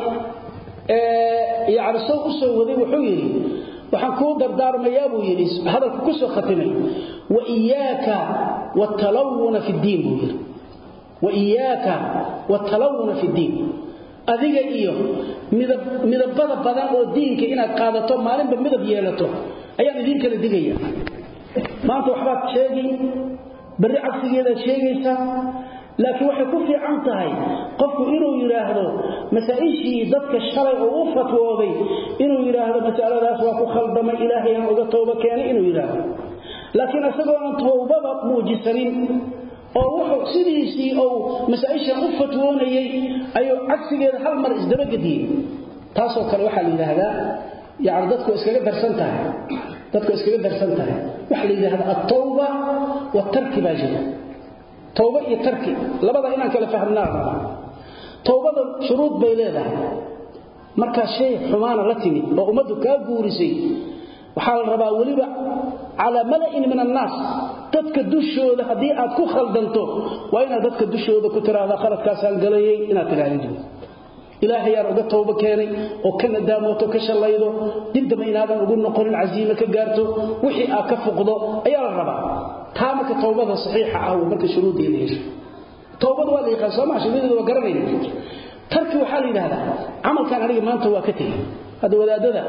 ee yaani soo u soo waday wuxuu yiri waxaan ku dardaarmayaa buu yiri hadalku ku soo khatimay wa iyyaka wa talawuna fi diin buu yiri وإياك والتلون في الدين adiga iyo midab midabada badan oo diinka inaad qaadato maalinba midab yeelato ayaan idin kala digaya maanta waxba sheegi bari cagsigeeda sheegaysa laakiin waxa ku fiican tahay qofku inuu yiraahdo masaa'ishii dadka shalay oo u fatwooday inuu yiraahdo mas'aladaas waa ku khaldamay ilaahay aan uga tooba keenay inuu yiraahdo laakiin asagoo aan toobaba muujisanin oo wuxuu sidiisii oo masaa'isha u fatwoonayay ayuu cagsigeeda hal mar isdaba gadiyay taasoo kale waxa la yiraahdaa yaani dadku iskaga darsan tahay dadku iskaga darsan tahay waxa la yiraahdaa at-tawba wa tarki baajida tawba iyo tarki labada inaan kala fahamnaa tawbada shuruud bay leedahay marka shay xumaana la timi oo umadu ka guurisay waxa la rabaa waliba ala mala'in min an-nas dadka dushooda hadii aad ku khaldanto waa inaad dadka dushooda ku tiraahdo khaladkaas aan galayay inaad tiraahdo ilaahay yaa uga tawba keenay oo kana daamoto ka shalaydo dibdaba inaadan ugu noqonin aziima ka gaarto wixii aad ka fuqdo ayaa la rabaa taamaka tawbada saxiixa ah oo marka shuruudeeda hesho tawbada waa la yaqaan Soomaa shuruudeeda waa garanayna tarki waxa la yiraahdaa amalkan aniga maanta waa ka tagay hada wadaadada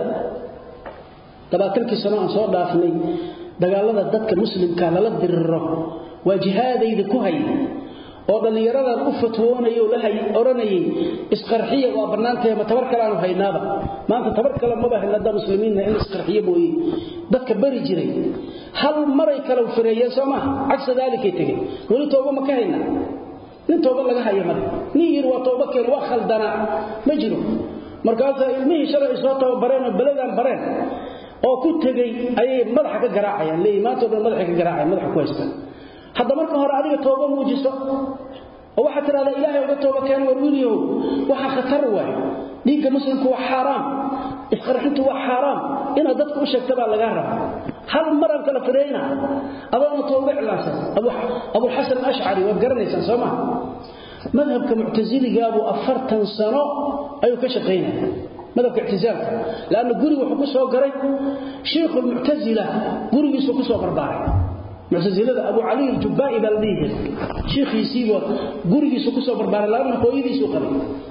tabaakilkii sano aan soo dhaafnay dagaalada dadka muslimka la diriro waa jihaadayda ku hay oo dhalinyarada u fatwoonayo la hay oranayay isqarxiye waa banaantay ma tabar kale aan haynaaba maanta tabar kale ma baahna dad muslimiin in isqarxiye mooyee dadka bari jiray hal maray kala fireeyay Soomaa cagsa dalika tagay wali tooba ma ka hayna nin tooba laga hayo mar niir waa tooba kale waa khaldana ma jiro markaas ilmihi shalay soo tababareen baladan bareen oo ku tagay ay madaxa ka garaacayaan leeymaanto madaxa ka garaacay madaxa ku haysta hadda marka hore adiga tooba muujiso oo waxa tiraahdaa ilaahay uga tooba keen warwiiliyo waxa khatar waay dhiigga muslimku waa xaraam isqarxintu waa xaraam ina dadku u sheegto baa laga rabaa hal maran kala fireeyna adoona tooba cilaasan abu abu hasan ash'ari waa garanaysan Soomaa madhabka mu'taziliga abu afartan sano ayuu ka shaqeynaa madhabka i'tizaalka laana guri wuxuu ku soo garay sheekh mu'tazila gurigiisu ku soo barbaaray mu'tazilada abu ali al-jubba'i baldihi sheekhiisii waa gurigiisu ku soo barbaaray laana hooyadiisu qabay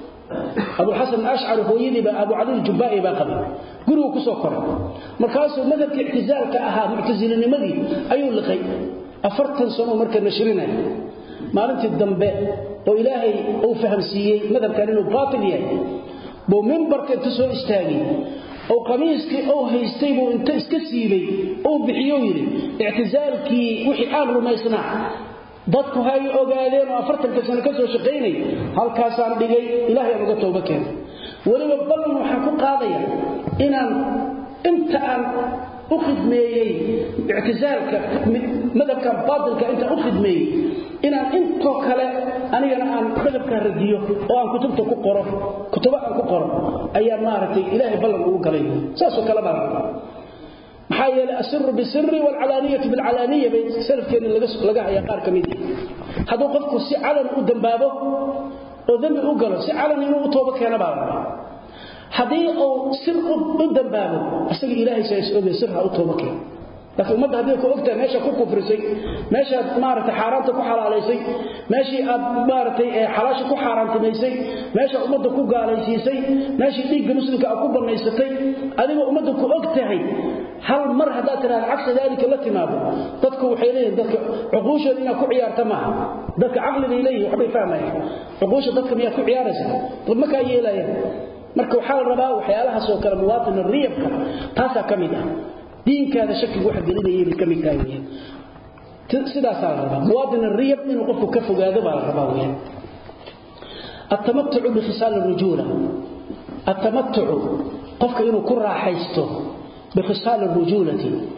abu hasan ash'ari hooyadii abu ali al-jubba'i baa qabay gurigu ku soo koray markaas madhabka i'tizaalka ahaa mu'tazilinimadii ayuu liqay afartan sano marka nashrinay maalintii dambe oo ilaahay uu fahamsiiyay madhabkan inuu baatil yahay boo minbarka inta soo istaagay oo qamiiskii oo haystay buu inta iska siibay oo bixiyo yiri i'tizaalkii wixii aan rumaysnaa dadku hay ogaadeen oo afartan sano ka soo shaqeynay halkaas aan dhigay ilaahay uga tooba keen waliba ballan waxa ku qaadaya inaan inta aan u khidmeeyay i'tizaalka madhabka baatilka inta u khidmeeyay inaan inta kale anigana aan madhabka radiyo oo aan kutubta ku qoro kutuba aan ku qoro ayaa maartay ilaahay ballan ugu galay saas oo kala baa maxaa yeelay asirru bisirri wal alaniyatu bil alaniya bay salafkeena laga laga haya qaar kamid haduu qofku si calan u dambaabo oo dambi u galo si calan inuu tooba keena baa hadii uu sir u dambaabo asaga ilaahay says oo sirha u tooba keena laakiin umada hadii ku ogtaa meesha ku kufrisay meesha maartay xaraanta ku xalaaleysay meeshii aad maartay ee xalaasha ku xaraantimaysay meesha umada ku gaalaysiisay meeshii dhiigga muslimka ku banaysatay adiga umada ku ogtahay hal mar hadaa tiraahdo cagsi dalika la timaado dadku waxay leeyihiin dadka uquushooda inay ku ciyaarta ma dadka aqliga ilayhi waxbay fahmayaan uquusha dadka miyaa ku ciyaaraysa dad ma ka yeelayaan marka waxa la rabaa waxyaalaha soo kala muwaadin riyabka taasa kamid ah diinkaada shakiga waxa gelinayay kamid tahay sidaas la rabaa muwaadin riyab inuu qofku ka fogaado baa la rabaa weeyaan التمتع بخصال الرجوله التمتع qofka inuu ku raaxaysto بخصال الرجوله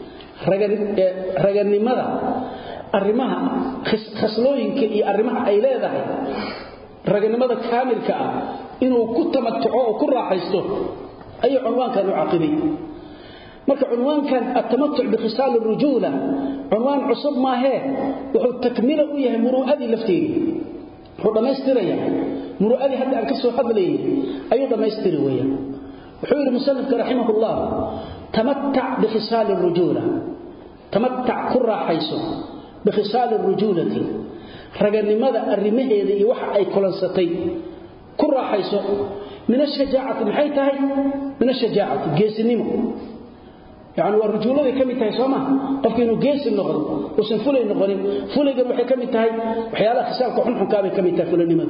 raganimada arimaha khaslooyinka iyo arimaha ay leedahay raganimada kaamilka ah inuu ku tamattuco oo ku raaxaysto ay cunwaankan u aqibay marka cunwaankan at-tamattu' bi khisal ar-rujula cunwaan cusub ma aha wuxuu takmilo u yahay muru'adi lafteeda wuxuu dhameystiraya muru'adi hadda aan ka soo hadlayay ayuu dhameystiri weeyaan wuxuu yiri musannif rahimahullah tamatta' bi khisal ar-rujula tamatta' ku raaxayso bi khisal ar-rujulati raganimada arrimaheeda iyo waxa ay kulansatay ku raaxayso min ash-shajaa'ati maxay tahay min ash-shajaa'ati geesinimo يعني والرجولة كم تهي سما قفك إنه جيس النقد وسن فلي النقدين فلي جم وحي كم تهي وحياله خسال كحن حكام كم تهي فلي نمد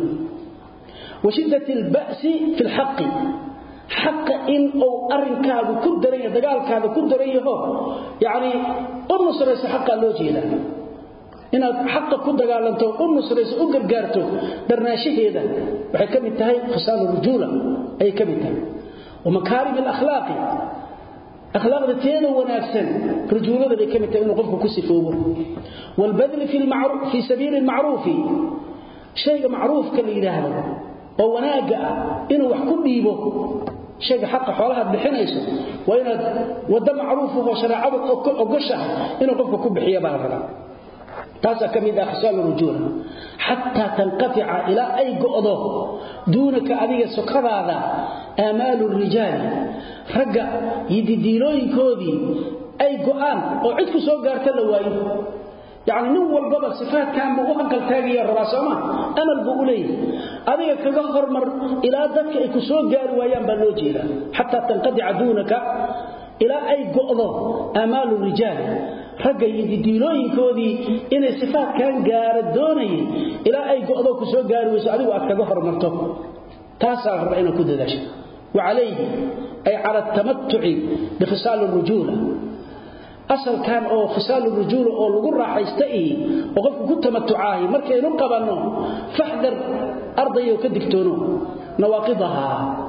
وشدة البأس في الحق حق إن أو أرن كذا كدرية دجال كذا كدرية هو يعني النصر يس حق اللوجي له إن حق كدجال أنتو النصر يس أجر جارته درناشيه هذا وحي كم تهي خسال الرجولة أي كم تهي ومكارم الأخلاق أخلاق تينا ونافسن رجولة ذي كم تأمين قفك كسفوه والبذل في المعروف في سبيل المعروف شيء معروف كالإله هذا وناجع إنه وحكم بيبه شيء حق حولها بحنيسه وإن وده معروفه وشرعه وقشه إنه قفك كبحية بارغنا تاسا كم إذا خسال الرجولة حتى تنقطع إلى أي قضاء دونك أذيك سكر هذا آمال الرجال رجع يديلوين كودي أي قآن وعدك سوى قارت اللواي يعني نوى البابا صفات كان بوحقل تاقية الرسامة أمل بقولي أذيك كغفر مر إلى ذلك إيكو سوى قار ويان بلوجيلا حتى تنقطع دونك إلى أي قضاء آمال الرجال رجع يديلوين كودي إن صفات كان قارت دوني إلى أي قضاء كسوى قار ويسألوا أكغفر مرتب تاسع رأينا كده ذا وعليه أي على التمتع بخصال الرجولة أصل كان أو خصال الرجولة أو لقرة حيستئي وقفك كنت تمتعاه مركي نقب أنه فاحذر أرضي وكدكتونه نواقضها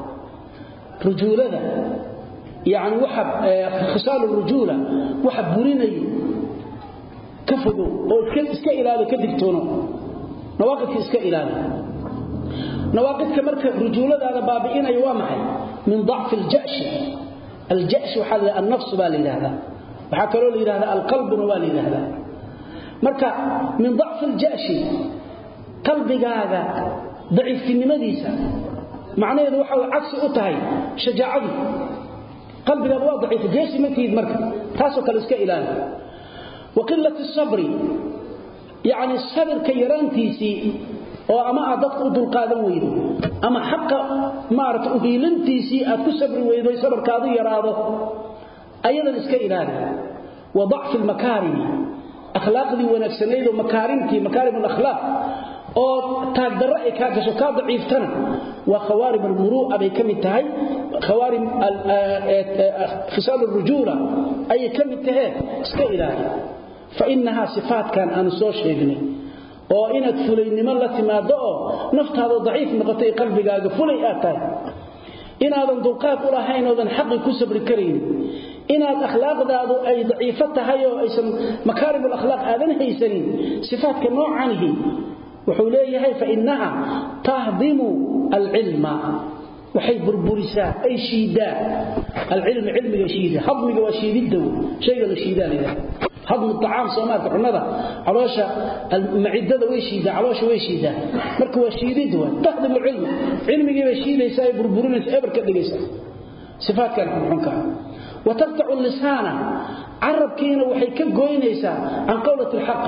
رجولة يعني وحب خصال الرجولة وحب بريني كفضوا أو إسكا إلاله كدكتونه نواقض إسكا إلاله نواقض كمركب رجولة هذا بابئين يوامحي من ضعف الجأش الجأش وحال النفس بالي هذا وحكروا لي هذا القلب والي هذا مركب من ضعف الجأش قلبك هذا ضعيف في النمديسة معناه إذا وحاول عكس أطهي شجاعي قلبك هذا ضعيف جيسي متيد مركب تاسوك الاسكاء إلهي وقلة الصبر يعني الصبر كيران تيسي oo ama adad u dulqaadan weydo ama xaqa maarta u hiilintiisi aad ku sabri weydo sabarkaadu yaraado ayadan iska ilaali wa dhaf al makarim akhlaaqdi wanaagsaneedo makaarimti makaarim al akhlaaq oo taagdara ay ka gasho ka daciiftana wa khawarim al muru'a bay kamid tahay khawarim al fisal al rujula ay kamid tahay iska ilaali fa innaha sifat kan an soo sheegnay oo inaad fulaynimo la timaado oo naftaada daciif noqotay qalbigaaga fulay aad tahay inaadan dulqaad u lahayn oodan xaqi ku sabri karin inaad akhlaaqdaadu ay daciif tahay oo aysan makaarim al akhlaaq aadan haysanin sifaadka noocaanihi wuxuu leeyahay fa innaha tahdimu al ilma waxay burburisaa ay shiidaa al ilm ilmiga shiida hadmiga waa shiidida shayga la shiidaanaya هضم الطعام سومات عنده علوشة المعدة ويشيدة علوشة ويشيدة مركو وشيدة تهضم العلم علمي ويشيدة يساوي بربرون يسأبر كده يساوي صفات كان حنكا وتقطع اللسان عرب كينا وحي كقوين يساوي عن قولة الحق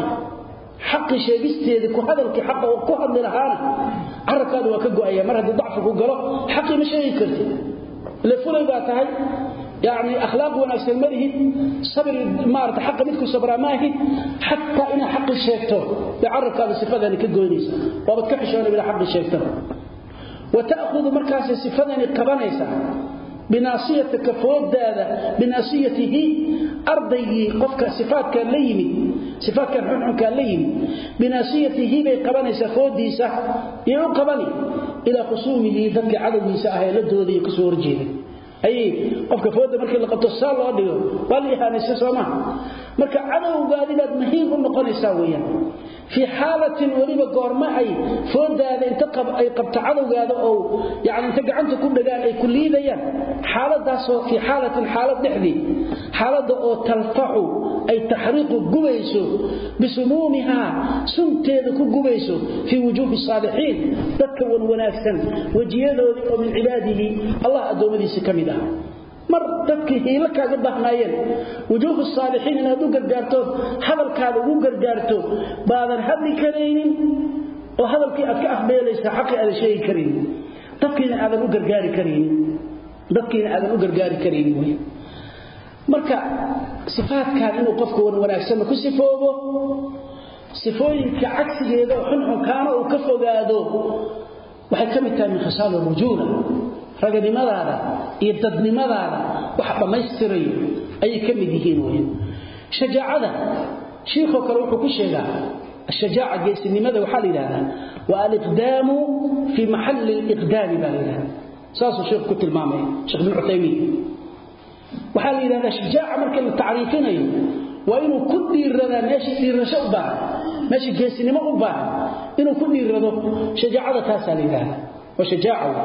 حق شيبستي ذكو هذا الكي حق وقوحد للهانا عرب كادوا وكقو أي مرة ضعفك وقالوا حقي مش يكرتي اللي فولي باتهاي يعني أخلاق ونفس المره صبر مارت حق منك صبر ماهي حتى إن حق الشيكتور يعرف هذا الصفات أنك تقوليسا وبتكحش أنا بلا حق الشيكتور وتأخذ مركز الصفات أنك قبانيسا بناصيتك فوق هذا بناصيته أرضي قفك صفات كان ليمي صفات كان حنحن كان ليمي بناصيته بيقبانيسا فوق ديسا يعو قباني إلى خصومه ذلك عدد نساء يلده ذي كسور جيده أي قفك فوده markii la qabto saal loo dhigo wali haanaysa Soomaa marka cadawgaadi baad muhiim u noqonaysaa weeyaan fi xaalatin waliba goorma ay foodaada inta qab ay qabto cadawgaada oo yaani inta gacanta ku dhagaan ay kuliidayaan xaaladaas oo fi xaalatin xaalad dhixdi xaalada oo talfaxu ay tahriiq gubayso bisumumiha sunteeda ku gubayso fi wujuh salihin dadka wan wanaagsan wajiyadoodi oo min cibaadihi Allah adoomadiisa kamid ah mar dadkii hiila kaaga baahnayeen wujuuh saalihiin inaad u gargaarto hadalkaada ugu gargaarto baadan hadli kareynin oo hadalkii aad ka aqbalaysa xaqi aad sheegi karin dadkiina aadan u gargaari karin dadkiina aadan u gargaari karin way marka sifaadkan inuu qofku wanaagsan ku sifoobo sifooyinka cagsigeeda xun xun kaana uu ka fogaado waxay kamid tahay min khasaal rujula raganimadaada iyo dadnimadaada wax dhameystiray ay kamid yihiin way shajaacada sheekhu kale wuxuu ku sheegaa الشجاعة جيسنimada waxa la yiraahdaa waa al-iqdam fi mahall al-iqdam baa la yiraahdaa saaso sheekhu ku tilmaamay sheekh ibn Uthaymeen waxa la yiraahdaa shajaaca marka la taariifinayo waa inuu ku dhiirada meeshii dhiirasho u baahan meeshii geesinimo u baahan inuu ku dhiirado shajaacada taas la yiraahdaa waa shajaaca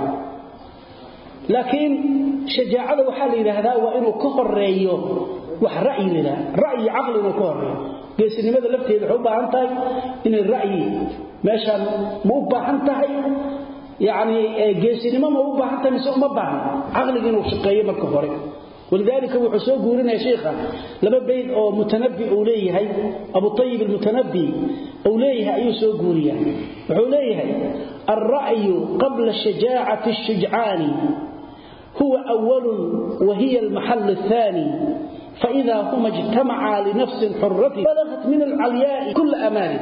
laakiin shajaacada waxa la yiraahdaa waa inuu ka horeeyo wax ra'yi leh ra'yi aqli inuu ka horeeyo geesinimada lafteeda waxay u baahan tahay in ra'yi meeshan ma u baahan tahay yaani geesinimo ma u baahan tahay mise uma baahan aqliga inuu shaqeeyo marka hore ولذلك وحسو غورنا يا شيخ لما بين او متنبي اوليه ابو طيب المتنبي اوليه ايو سو غوريا وحوليه الراي قبل الشجاعه الشجعان هو اول وهي المحل الثاني فاذا هما اجتمعا لنفس حرة بلغت من العلياء كل امان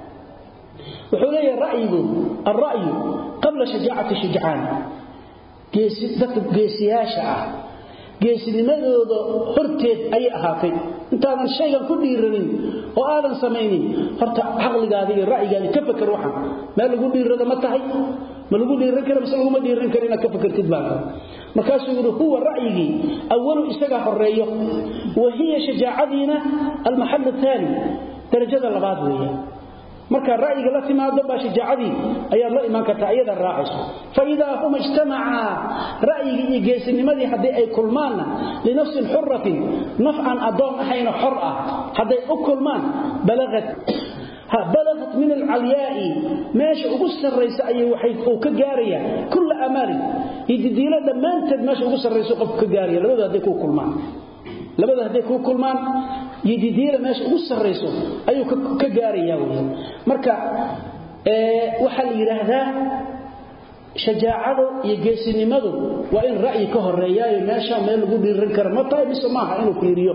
وحوليه الراي الراي قبل شجاعه الشجعان جيسي جيسياشا geesinimadooda horteed ay ahaatay intaadan shaygan ku dhiiranin oo aadan sameeynin horta aqligaada iyo ra'yigaada ka fakar waxan ma lagu dhiirado ma tahay ma lagu dhiiran karo mise lagu ma dhiiran karo inaad ka fakartid baa markaas uu huwa ra'yigi awalu isaga horeeyo wahiya shajaacadina al-mahall athani darajada labaad weeye marka ra'yiga la timaado ba shajaacadii ayaa la iman kartaa ayada raacayso fa idaa hum ijtama'a ra'yiga iyo geesinimadii hadii ay kulmaan li nafsin hurratin naf'an adoon ahayna hur ah hadii u kulmaan balagat ha balagat min al-aliyaa'i meesha ugu sarreysa ayay waxay uu ka gaaraya kullu amali ididiila dhamaanteed meesha ugu sarreysa qof ka gaaraya labada hadii ku kulmaan labada hadii ku kulmaan yididiila meesha ugu sarreyso ayuu ka gaaraya weeyaan marka ee waxa la yiraahdaa shajaacadu iyo geesinimadu waa in ra'yi ka horeeyayo meesha meel lagu dhiiran karo ma tahay mise maaha inuu fiiriyo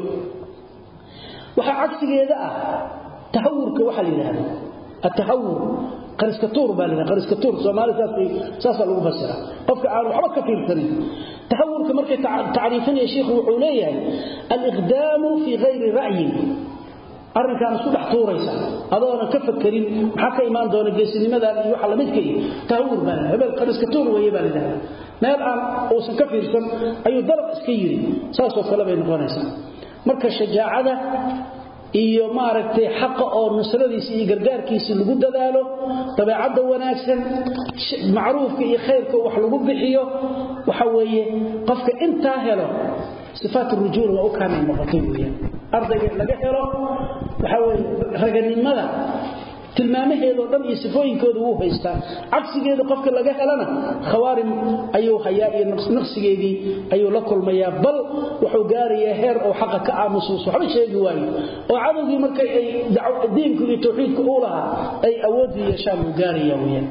waxa cagsigeeda ah tahawurka waxa la yiraahdaa at-tahawur qariskatuur baa la qariskatuur Soomaaliya saas lagu fasira qofka aan waxba ka fiirsanin tahawurka markay taariifin ee sheekhu wuxuu leeyahay al-iqdam fi ghayri ra'yi arrinkan isku dhaxtuuraysa adoona ka fakirin waxa ka iman doona geesinimada iyo waxa la midkay tahawur baa hebel qariskatuur weeye baa la meel aan oo san ka fiirsan ayuu dalab iska yiri saas oo kale bay noqonaysaa marka shajaacada iyo maaragtay xaq oo nusradiisa iyo gargaarkiisa lagu dadaalo tabiicada wanaagsan macruufka iyo khayrka wax lagu bixiyo waxa weeye qofka inta helo sifaat rujul waa kaamil noqotay weeyaan ardayga laga helo waxa weeye raganimada tilmaamaheedo dhan iyo sifooyinkooda uu haystaa cagsigeeda qofka laga helana khawaarim ayuu hayaa iyo naqsigeedii ayuu la kulmayaa bal wuxuu gaarayaa heer oo xaq ka aamusus waxba sheegi waayo oo cadowgii markay ay dacwo diinku iyo tawxiidku u lahaa ay awood yeeshaan uu gaarayaa weeyaan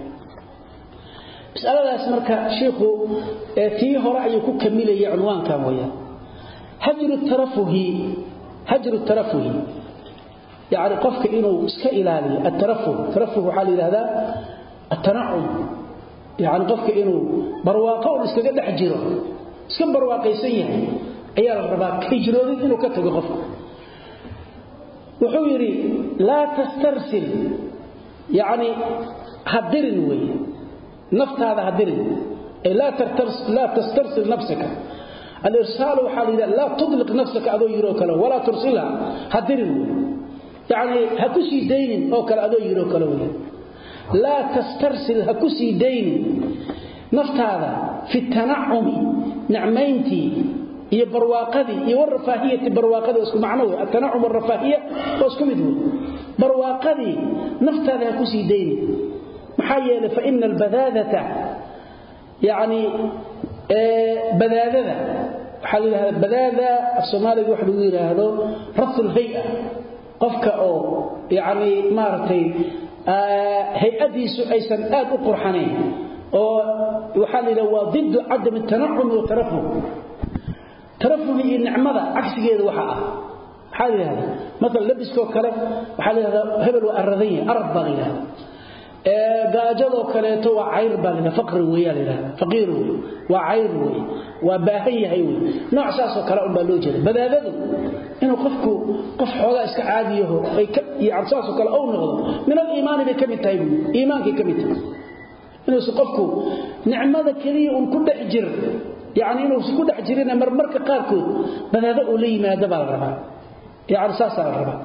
mas'aladaas marka sheekhu ee tii hore ayuu ku kamilay cinwaankan weeyaan hajru tarafuhi hajru tarafuhi يعني قفك إنه اسك إلالي الترفه ترفه حالي لهذا التنعم يعني قفك إنه برواقه اسك قد حجره اسك برواقه سيئة عيال الرباك كيجرون إنه كتب قفك وحويري لا تسترسل يعني هدرن وي نفط هذا هدرن لا ترترس لا تسترسل نفسك الإرسال حالي لا تطلق نفسك أذو يروك له ولا ترسلها هدرن وي يعني هكسي دين او كلا ادو يرو كلا ولا لا تسترسل هكسي دين نفط هذا في التنعم نعمينتي هي برواقدي هي والرفاهيه برواقدي اسكو معنوي التنعم والرفاهيه اسكو مدو برواقدي نفط هذا هكسي دين محايله فان البذاذه يعني آه بذاذه حال هذا بذاذا الصومالي واحد يراهدو رفض الهيئة قفك أو يعني مارتي آه هيئتيسو أيسان آد أقرحانين وحال هو ضد عدم التنعم والترفه ترفه النعمة عكس غير وحاء حال هذا مثلا لبسكو كلام وحال هذا هبل وأرضية أرض بغيها gaajado kaleeto waa cayr baa faqri weeyaan faqir waa cayr weey waa baahiyahay weey nooc saas oo kale un baa loo jeedaa badaadadu inuu qofku qof xooga iska caadiyaho ay ka yaabsaas oo kale oo noqdo min al-iimaan bi kamid tahay iimaanka kamid inuu qofku nicmada kaliya uu ku dhex jir yaani inuu ku dhex jirina marmarka qaarkood badaada uu la yimaado baa la rabaa yaani saas la rabaa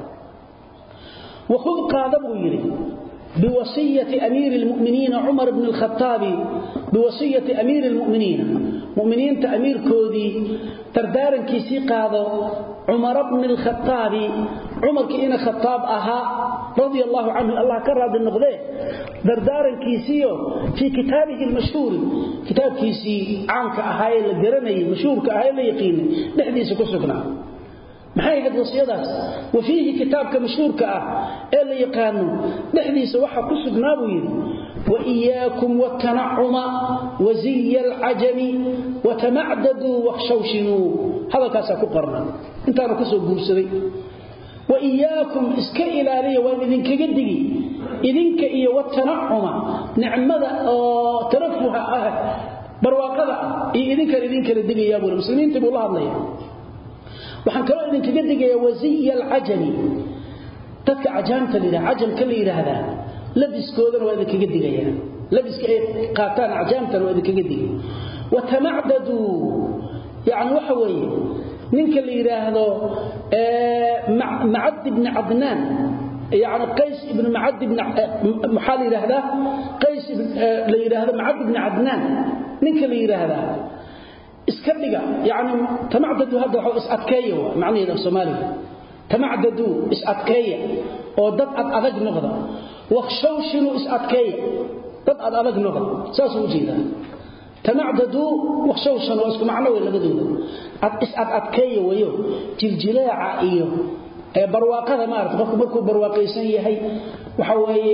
وخذ قادبه يري بوصية أمير المؤمنين عمر بن الخطاب بوصية أمير المؤمنين مؤمنين تأمير كودي تردارا كيسي قاضو عمر بن الخطاب عمر كإن خطاب أها رضي الله عنه الله كرر بالنقضاء تردارا كيسيو في كتابه المشهور كتاب كيسي عنك أهاي الجرمي مشهور كأهاي اليقين نحديث كسبنا maxay ka wasiyadaas wafihi kitaabka mashhuurka ah ee la yaqaano dhexdiisa waxa ku sugnaa buu yiri wa iyaakum wa tan'uma wa ziyal ajami wa tam'adadu wa khshawshinu hadalkaas ku qorna intaana ku soo guursaday wa iyaakum iska ilaaliya waa idin kaga digi idinka iyo wa tan'uma nicmada oo tarafuha ah barwaaqada iyo idinka idinka la digayaa buu muslimiinta buu la hadlaya waxaan kala idin kaga digaya waziyal ajami dadka ajaamta leeyahay ajam kale yiraahda labiskoodana waa idin kaga digaya labiska ay qaataan ajaamta waa idin kaga digaya wa tam'adadu yaani waxa weeye ninka la yiraahdo ee Ma'ad ibn Adnan yaani Qays ibn Ma'ad ibn muhal yiraahda Qays la yiraahdo Ma'ad ibn Adnan ninka la yiraahdo iskadiga yaani tam'adadu hada waxa is adkeeyo macnaheedu Soomaaliga tam'adadu is adkeeyo oo dad ad adag noqdo waqshawshinu is adkeeyo dad ad adag noqdo saas uu jeeda tam'adadu waqshawshinu isku macno way labadooda ad is adkeeyo wayo jiljilaaca iyo ee barwaaqada ma aragto qofku markuu barwaaqaysan yahay waxa weeye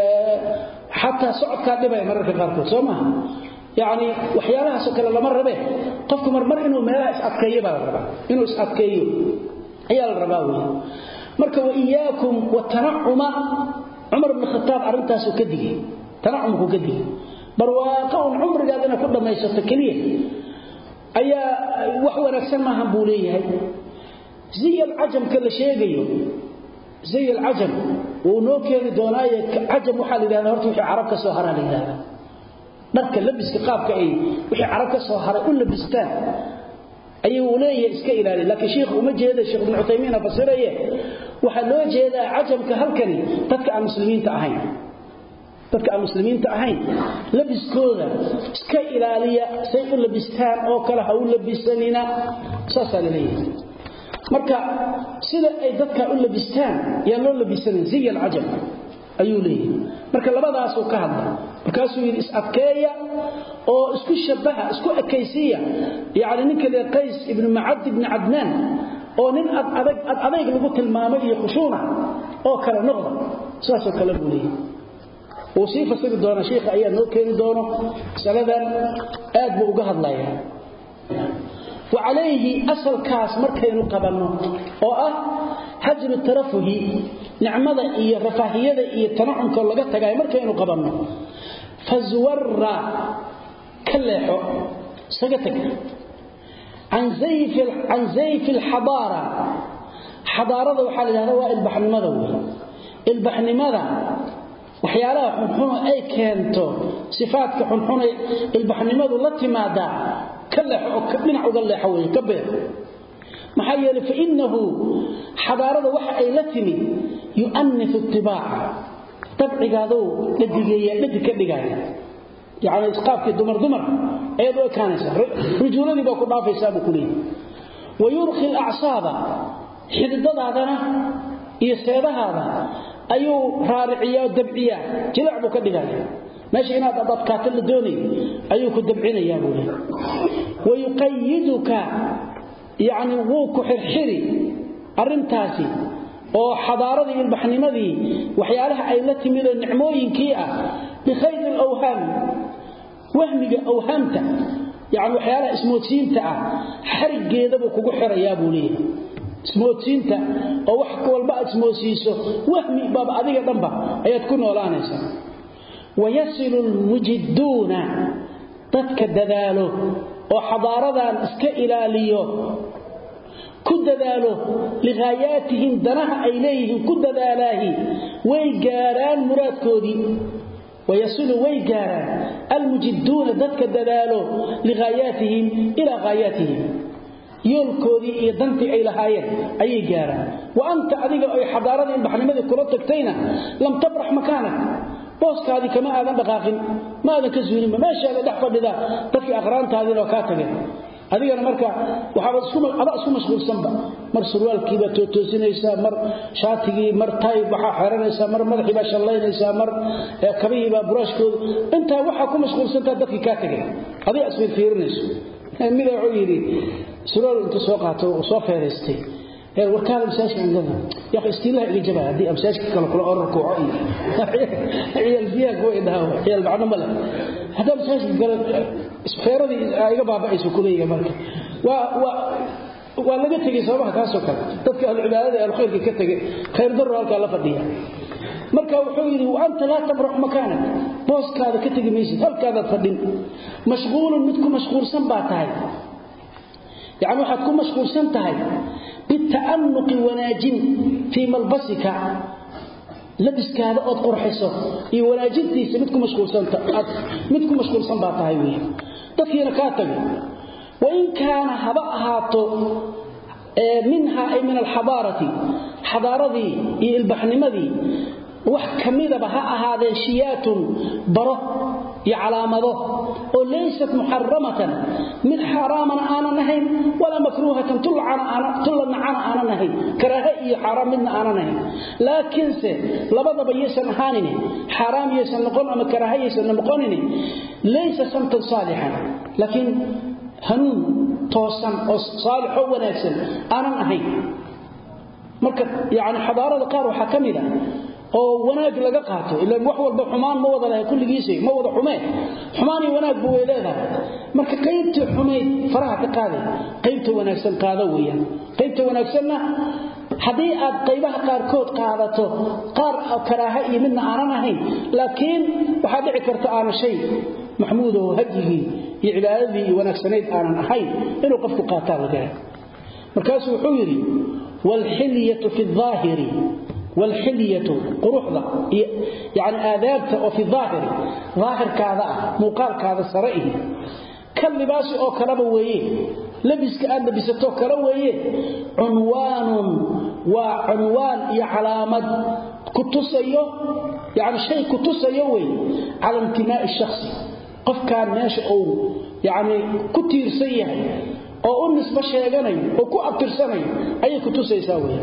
hatta socodka dhibay mararka qaarkood Soomaa يعني وحيالها سكلا لما ربه قفكم مرمر إنه ملاها إسعدكيه بلا ربا إنه إسعدكيه عيال الرباوي مركا وإياكم والتنعم عمر بن الخطاب أرنتها سكده تنعمه كده برواقع عمر قادنا كل ما يستكليه أي وحوة نكسر ما هنبوليه زي العجم كل شيء زي العجم ونوكي دوناية عجم وحال إذا نهرت في عربك سوهران إذا marka labiska qaabka ay wixii arag ka soo haray u labistaan ayuu leeyahay iska ilaali laakiin sheekhu uma jeedo sheekh ibn Uthaymeen fasiraye waxa loo jeedaa ajamka halkani dadka aan muslimiinta ahayn dadka aan muslimiinta ahayn labiskooda iska ilaaliya say u labistaan oo kala ha u labisanina saasa leeyahay marka sida ay dadka u labistaan yaa loo labisanin ziyal ajam ayuu leeyahay marka labadaas oo ka hadla markaasuu yiri is adkeeya oo isku shabaha isku ekaysiya yaani ninka le Qays ibn Ma'ad ibn Adnan oo nin adag adag lagu tilmaamay iyo khushuuna oo kala noqda saasoo kala buulay oo si fasir doona sheekha ayaa noo keen doono saladan aad buu uga hadlayaa وعليه أصل كاس مركينو قبلنا وآه حجر الترفهي نعمة إيه رفاهية إيه تنعم كل جت جاي مركينو قبلنا فزور كلحه سجتك عن زيف عن زيف الحضارة حضارة وحال هذا البحر ماذا البحر ماذا وحيالها حنحون أي كانتو صفاتك حنحون البحر ماذا لتمادا كلح من عقل حوي كبير محيل فإنه حضارة وحا أي لتمي يؤنث الطباع تبعي هذا لدقية لدقية يعني إسقاف دمر دمر أيضا كانسة رجولني باكو ضافي سابق لي ويرخي الأعصاب حدد هذا يسير هذا أيو رارعية ودبعية جلعبو كدقية ماشي هنا ضد قاتل الدوني أيو كدبعين يا أبوي ويقيدك يعني وو كحرحري أرنتاسي oo xadaaradii ilbaxnimadii waxyaalaha ay la timideen nicmooyinkii ah بخير الأوهام وهمي أوهامته يعني وحيالها اسموتينته حرق جيدبه كوكو حريا بوليه اسموتينته أو وحكو والبقى اسموسيسه وهمي باب عديقة دنبا أي تكون ولانيسا ويصل المجدون تدك الدذاله وحضارة اسك إلاليه كدداله لغاياتهم دنها إليهم كددالاه ويقاران مراد كودي ويصل ويقاران المجدون ذاتك الدلاله لغاياتهم إلى غاياتهم يولكودي يدنتي أي لهايين أي قاران وأنت أذيك أي حضارة بحنمذي كرتكتين لم تبرح مكانك بوسك هذه كما هذا بغاقين ما هذا كزوني ما شاء الله دحفة بذا تفي أغرانت هذه لو كاتبين هذه أنا مركا وحابة أبقى مشغول سنبا مر سروال كيبا توتوسينيسا مر شاتيجي مر تايب وحا حيرانيسا مر مدحي با شلينيسا مر كبيه با براشكو انت وحا كو مشغول سنتا دكي كاتغي هذه اسمي فيرنيسو ميدا عيري سروال انت سو قاتو سو فيرستي هي وركاله مساجك عندنا يا اخي استيلها اللي جبها دي مساجك كلا كلا ركوع عيال فيها قوي دهو عيال بعد مله هذا مساجك قال isfeeradi ayaga baabaayso kuleeyay marka waa waa waa laga tagay sabaha kaas oo kale dadka cibaadada ee khayrka ka tagay khayr dar halka la fadhiya marka wuxuu yiri anta la tabrux makaana booskaada ka tagay meesha halkaada fadhin mashquul midku mashquulsan baa tahay yaani waxaad ku mashquulsan tahay bita'annuq wanaajin fi malbasika labiskaada oo qurxiso iyo wanaajintiisa midku mashquulsan tahay midku mashquulsan baa tahay weey dadkiina ka tagay وإن كان هبأهاتو منها أي من الحضارة حضارة ذي البحنمذي وحكميدة بها هذا شيات بره يعلامه وليست محرمة من حراما أنا نهي ولا مكروهة طلعنا أنا طلعنا أنا أنا نهي كراهي حرام منا أنا نهي لكن سه لبض بيسن هانني حرام يسن نقول أما كراهي يسن نقولني ليس سمتا صالحا لكن هنون توسن أو صالح وناكسن أنا نهي مركب يعني حضارة قار وحكمنا oo wanaag laga qaato ilaa wax walba xumaan ma wada lahay kulligiisa ma wada xumeen xumaan iyo wanaag buu leedahay marka qaybta xumeed faraha ka qaaday qaybta wanaagsan qaado weeyaan qaybta wanaagsanna hadii aad qaybaha qaar kood qaadato qaar karaaha iyo midna aanan ahayn laakiin waxa dhici karta aan shay maxmuud oo hadigi iyo cilaadii wanaagsaneed aanan ahayn inuu qofku qaataa laga markaas wuxuu yiri wal hilyatu fi adh-dhahiri والحلية قروحضة يعني آذابته وفي الظاهر ظاهر كذا مقال كذا سرائه كاللباس أو كلبويه لبس كأن لبسته كلبويه عنوان وعنوان يا علامة كتسيه يعني شيء كتسيه على انتماء الشخصي قف كان ناشئ أو يعني كتير سيئ أو أنس بشيغاني أو كو أبتر سني أي كتسيه ساويه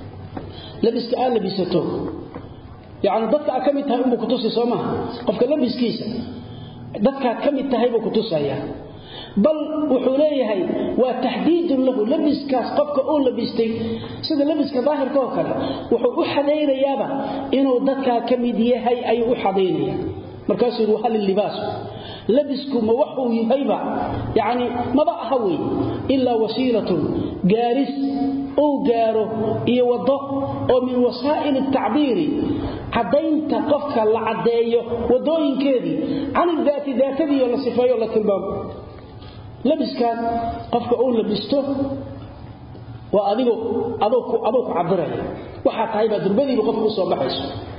لبس كأن لبسته يعني ضدك كم تهيب كتوسي سماها قفك لبس كيسة ضدك كم تهيب كتوسي بل وحوليه وتحديد له لبس كاس قفك أول لبستي سيدا لبس كظاهر كوكل وحو أحدين يابا إنه ضدك كم ديه أي أحدين مركز يروحل اللباس لبسكم وحو يهيبا يعني ما بقى هوي إلا وسيلة جارس أو جاره يوضع أو من وسائل التعبير عدين تقفك العداية ودوين كذي عن الذات ذات ذي ولا صفاية ولا تلبام لبس كان قفك أول لبسته وأذيبه أبوك أبوك عبره وحتى هيبا دربذي بقفك صباحش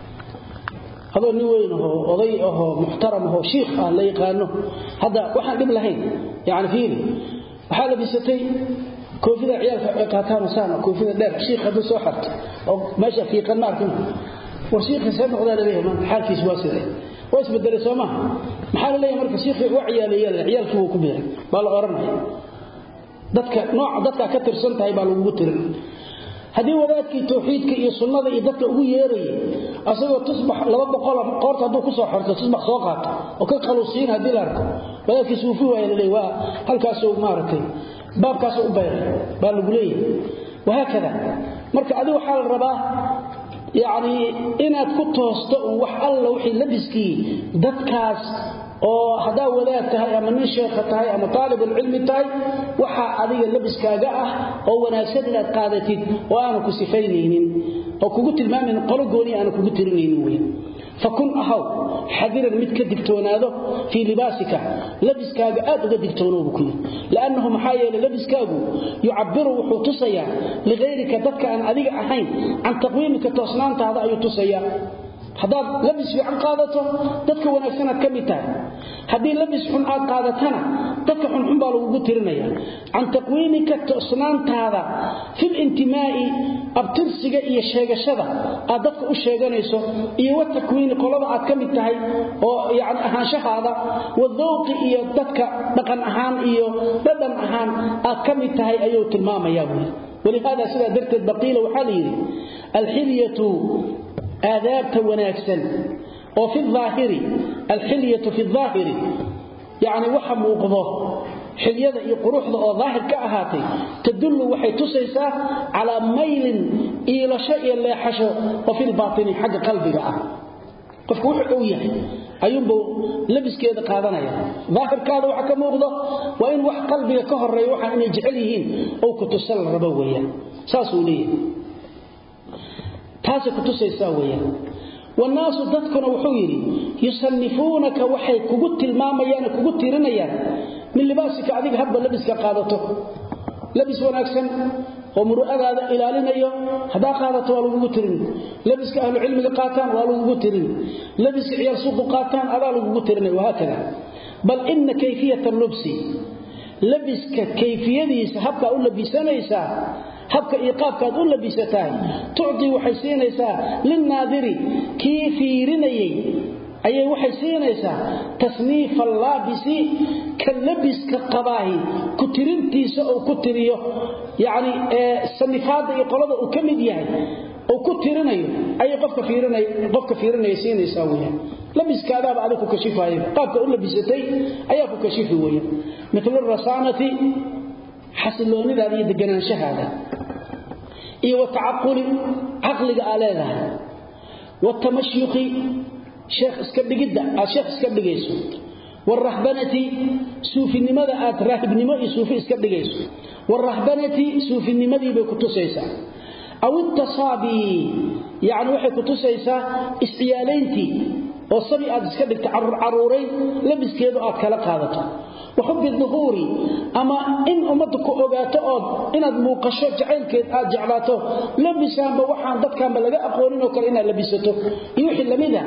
هذا نوينه وضيئه محترمه شيخ الله يقانه هذا واحد قبل هين يعني فيني وحالة بستي كوفيدا عيال قاتان سنه كوفيدا دير شيخ هذا سو حرت او ماشي في قناع وشيخ سمع ولا ليه من حالكيس واسده وايش بدل سوما محل ليه marka شيخ وعيال عيالku ku biiray bal oranay dadka nooc dadka ka tirsan tahay baa lagu tirin hadii wadaadkii tawxiidka iyo sunnada iyo dadka ugu yeeray asagoo tusbax laba boqol qoort haduu ku soo xirto tusbax soo qaato oo ka qaluusin hadii la arko wadaadkii suufi waa leeyahay waa halkaas oo maaratay baabkaas u bayray baa lagu leeyahay وهكذا marka adigu waxa la rabaa yaani inaad ku toosto wax alla wixii labiskii dadkaas oo hadaa wadaad tahay ama nin sheekh tahay ama talib ilmi tahay waxa adiga labiskaaga ah oo wanaagsan inaad qaadatid oo aan ku sifaynaynin oo kugu tilmaamin qolo gooni aan kugu tirinaynin weeyaan فكن أهو حذرا متك دكتوناده في لباسك لبسكاغ آد uga digtoono buku لأنه محايا لبسكاغ يعبر وحوتصيا لغيرك dadka aan adiga ahayn عن تقويمك توسنانتا hada ayu tusaya hadaad labis fiican qaadato dadka wanaagsan aad kamid tahay hadii labis xun aad qaadatana dadka xun xun baa lagu tirinaya an taqwiimika tosnaantaada fil intimaa'i abtirsiga iyo sheegashada aad dadka u sheeganayso iyo wa takwiin qolada aad kamid tahay oo yaani ahaanshahaada wadooqi iyo dadka dhaqan ahaan iyo dadan ahaan aad kamid tahay ayuu tilmaamayaa ولهذا سيده درت بقيله وحالي الحليه آدابته وناكسن وفي الظاهر الحلية في الظاهر يعني وحا موقضه حلية يقروحه أو ظاهر كأهاتي تدل وحي تسيسا على ميل إلى شيء اللي حشو وفي الباطن حق قلبي بقى قفك وحي قوية أيوم بو لبس كذا قادنا ظاهر كذا وحا موقضه وإن وح قلبي كهر ريوحا أن يجعليهن أو كتسل ربوية ساسوليه taasi ku tusaysaa weeyaan والناس dadkuna wuxuu yiri yusannifunaka waxay kugu tilmaamayaan kugu tirinayaan min libaasika adiga habba labiska qaadato labis wanaagsan oo muru'adaada ilaalinayo hada qaadato waa lagu tirin labiska ahlu cilmiga qaataan waa lagu tirin labiska ciyaar suuq qaataan adaa lagu tirinay waa kada bal in kayfiyat al-lubsi labiska kayfiyadiisa habka u labisanaysa habka iqaabkaad u labisataay tuudi waxay siinaysaa lin naadiri kii fiirinayay ayay waxay siinaysaa tasniif al-labisi kalabiska qabaahi ku tirintiisa oo ku tiriyo yaani sanifaada iyo qolada uu kamid yahay oo ku tirinayo ay qofka fiirinay qofka fiirinay siinaysaa weeyaan labiskaada baad ku kashifaayay qaabka u labisatay ayaa ku kashifi weeyaan mithlu rasanati xasiloonida iyo deganaanshahaada iyo watacaquli aqliga aleedahay watamashyiqi sheekh iska dhigida aad sheekh iska dhigayso warahbanati suufinimada aad raahibnimo iyo suufi iska dhigayso warahbanati suufinimadii bay ku tusaysaa aw tasabi yaani waxay ku tusaysaa isciyaaleyntii oo sabi aad iska dhigta caruuray labiskeedu aad kala qaadato وحب الظهور أما إن أمدك أغاته أود إن الموقشة جعلك آد جعلاته لبسان بوحان ضد كان بلغا أقولين وكرئنا لبسته يوحي لماذا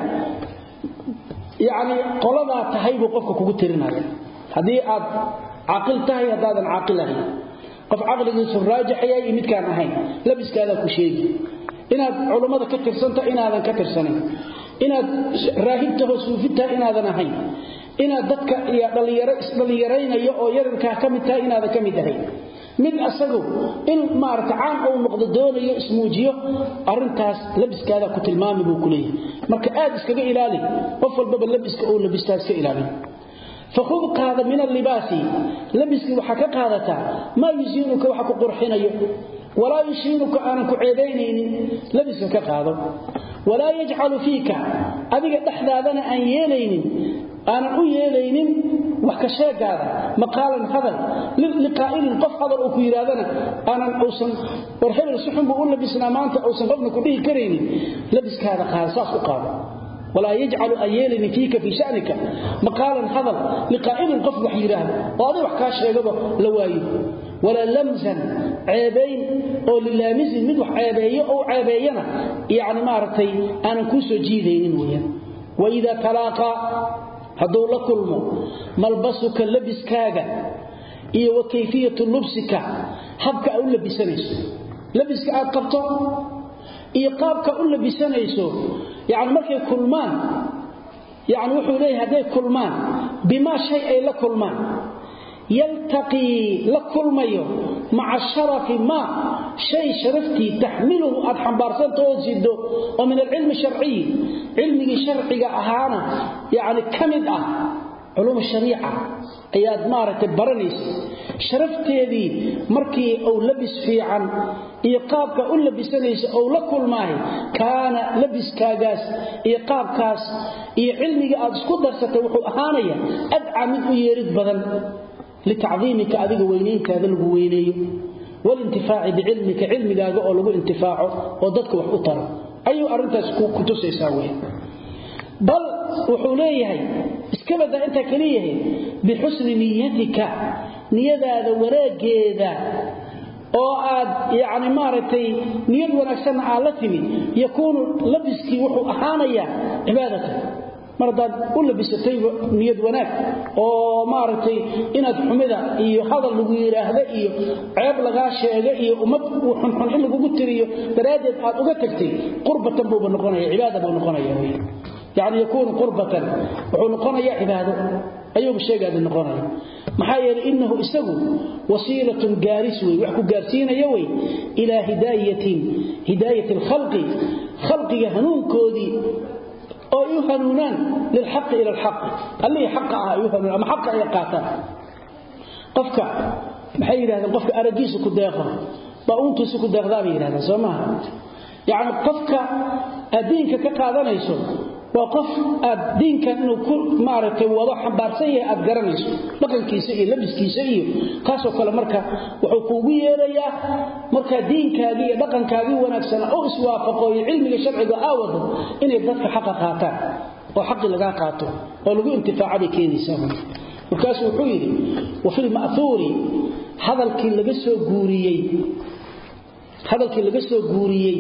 يعني قلنا تهيب وقفك كوكترنا هذه آد عاقل تهي هذا عاقل هي قف عقل يسر راجح يا يمد كان هين لبس كذا كشيء إن علماء كتر سنة إن هذا كتر سنة إن راهبته وسوفته إن هذا هين ina dadka iyo dhalinyaro isdhaliyareynayo oo yaranka kamid tahay inaada kamid ahay mid asagu in maarta caan oo noqdo doonayo ismuujiyo arintaas labiskaada ku tilmaami buu kuleeyay marka aad iskaga ilaali qof walba labiska oo labistaa iska ilaali فخذ قاده من اللباس لبسك waxa ka qaadata ma yusiinuka waxa ku qurxinayo ولا يشينك أنا كعيدينين لبسك قاده ولا يجعل فيك أبيك تحدادنا أن يلين أنا أيلين وحكشاك هذا مقالا هذا لقائل قف هذا الأكويرادنا أنا أوصن ورحب السحن بقول لبسنا ما أنت أوصن قفنا كله كريني لبسك هذا قاساس قاده ولا يجعل أيلين فيك في شأنك مقالا هذا لقائل قف وحيراه وهذا وحكاش يقبه لوايد ولا لمزا عيبين أو للامز مدوح عيبين أو عيبينا يعني مارتي أنا كوسو جيدين ويا وإذا تلاقى هدو لكلمه ملبسك اللبس كاغا إيه وكيفية لبسك حبك أقول لبسانيس لبسك أقبطه إيه قابك أقول لبسانيس يعني مركي كلمان يعني وحو ليه هدي كلمان بما شيء لكلمان يلتقي لكل مايو مع الشرف ما شيء شرفتي تحمله أدحن بارسان توزيده ومن العلم الشرعي علمي شرعي أهانا يعني كمد أه علوم الشريعة ayaad maaragtay baranaysid sharafteedii markii uu labis fiican iyo qaabka uu labisanayso oo la kulmay kaana labiskaagaas iyo qaabkaas iyo cilmiga aad isku darsatay wuxuu ahaanaya adca mid u yeerid badan litacdiimika adiga weyneyntaada lagu weyneeyo wal intifaaci biilmika cilmigaaga oo lagu intifaaco oo dadka wax u taro ayuu arintaas ku tusaysaa weey bal wuxuu leeyahay iskabada inta kaliyahay bixusni niyatika niyadaada waraageeda oo aad yaani maartay niyad wanaagsan aad la timi yakuun labiski wuxuu ahaanaya cibaadada mardaad u labisatay niyad wanaag oo maartay inaad xumida iyo hadal lagu yiraahdo iyo ceeb laga sheego iyo umad xun xun in lagu tiriyo daraadeed aad uga tagtay qurbatan buu noqonaya cibaada buu noqonaya يعني يكون قربة ونقنية عباده أيوب الشيء هذا النقنية محايا إنه إساقه وسيلة جارسوي ويحكو جارسين يوي إلى هداية هداية الخلق خلق يهنون كودي أو يهنونان للحق إلى الحق اللي حقها يهنون أما حقها يقاتا قفك محايا هذا قفك أرجيسك الداخل بأونتسك الداخل هذا سماها يعني قفك أدينك كقادنا يسون وقف الدين كان انه كل معركه وضع حبارسيه aad garanayso dhaqankiisa iyo labiskiisa iyo kaasoo kale marka wuxuu kuugu yeerayaa marka diinkaaga iyo dhaqankaaga wanaagsan oo iswaafaqo cilmiga sharciga aawado inay dadka xaq qaataan oo xaq laga qaato oo lagu intifaacada keenaysaa markaas wuxuu yiri wa fil ma'thuri hadalkii laga soo guuriyay hadalkii laga soo guuriyay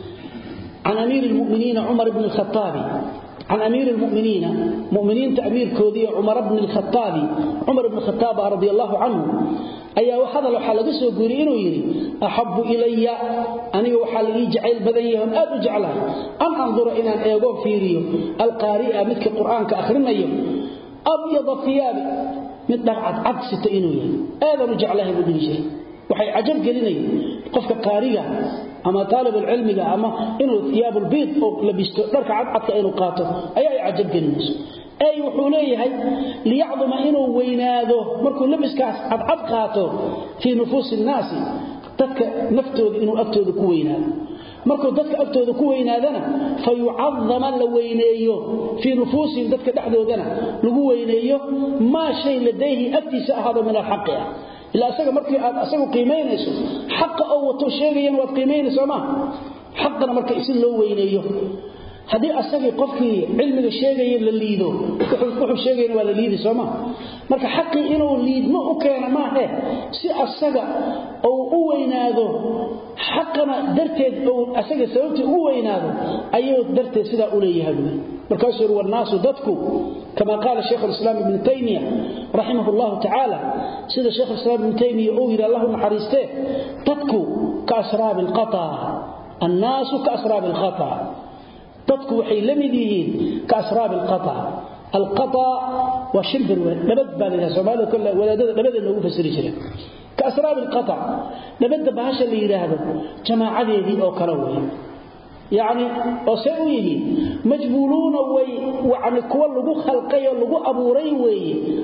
عن أمير المؤمنين عمر بن الخطاب عن أمير المؤمنين مؤمنين تأمير كودي عمر بن الخطاب عمر بن الخطاب رضي الله عنه أي وحضر الحلقة سوقورين ويري أحب إلي أن يوحل يجعل بديهم أدو جعلها أن أنظر إلى أن يقوم في ريو القارئة مثل القرآن كأخرين يوم أبيض الثياب مثل عد ستئين ويري هذا نجعلها بدون شيء وحي عجب قليني قفك قارئة أما طالب العلم أما إنه ثياب البيض أو لبسته درك عد إنه قاطه أي عجب جنس أي وحوليه ليعظم إنه ويناده مركو لبس كاس عد عد قاطه في نفوس الناس تك نفته إنه أكتوذ كوينا مركو دتك أكتوذ كوينادنا فيعظم لوينيه في نفوسهم دتك دحدودنا لوينيه ما شيء لديه أكتس هذا من الحق إلا أساق مركي أساق قيمينيسو حق أو تشيغيا وقيمينيسو ما حقنا مركي إسن لو وينيه هذه أساق قفكي علمك الشيغيا لليدو وحو الشيغيا ولا ليديسو ما مركي حقي إنه ليد ما أكينا ما هي سي أساق أو أوينادو حقنا درتد أو أساق سببتي أوينادو أيو درتد سيدا أوليه هذا مركاسر والناس ضدكو كما قال الشيخ الإسلام ابن تيمية رحمه الله تعالى سيد الشيخ الإسلام ابن تيمية أوهر الله محرسته تدكو كأسراب القطع الناس كأسراب القطع تدكو وحي لمديهين كأسراب القطع القطع وشمبر نبد بالنا سبحانه كله ولا نبد أنه فسر جره كأسراب القطع نبد بهاشا اللي يراهده جماعة ذي أو كروه يعني أسويه مجبولون وعن كل لغو خلقي لغو أبوري وي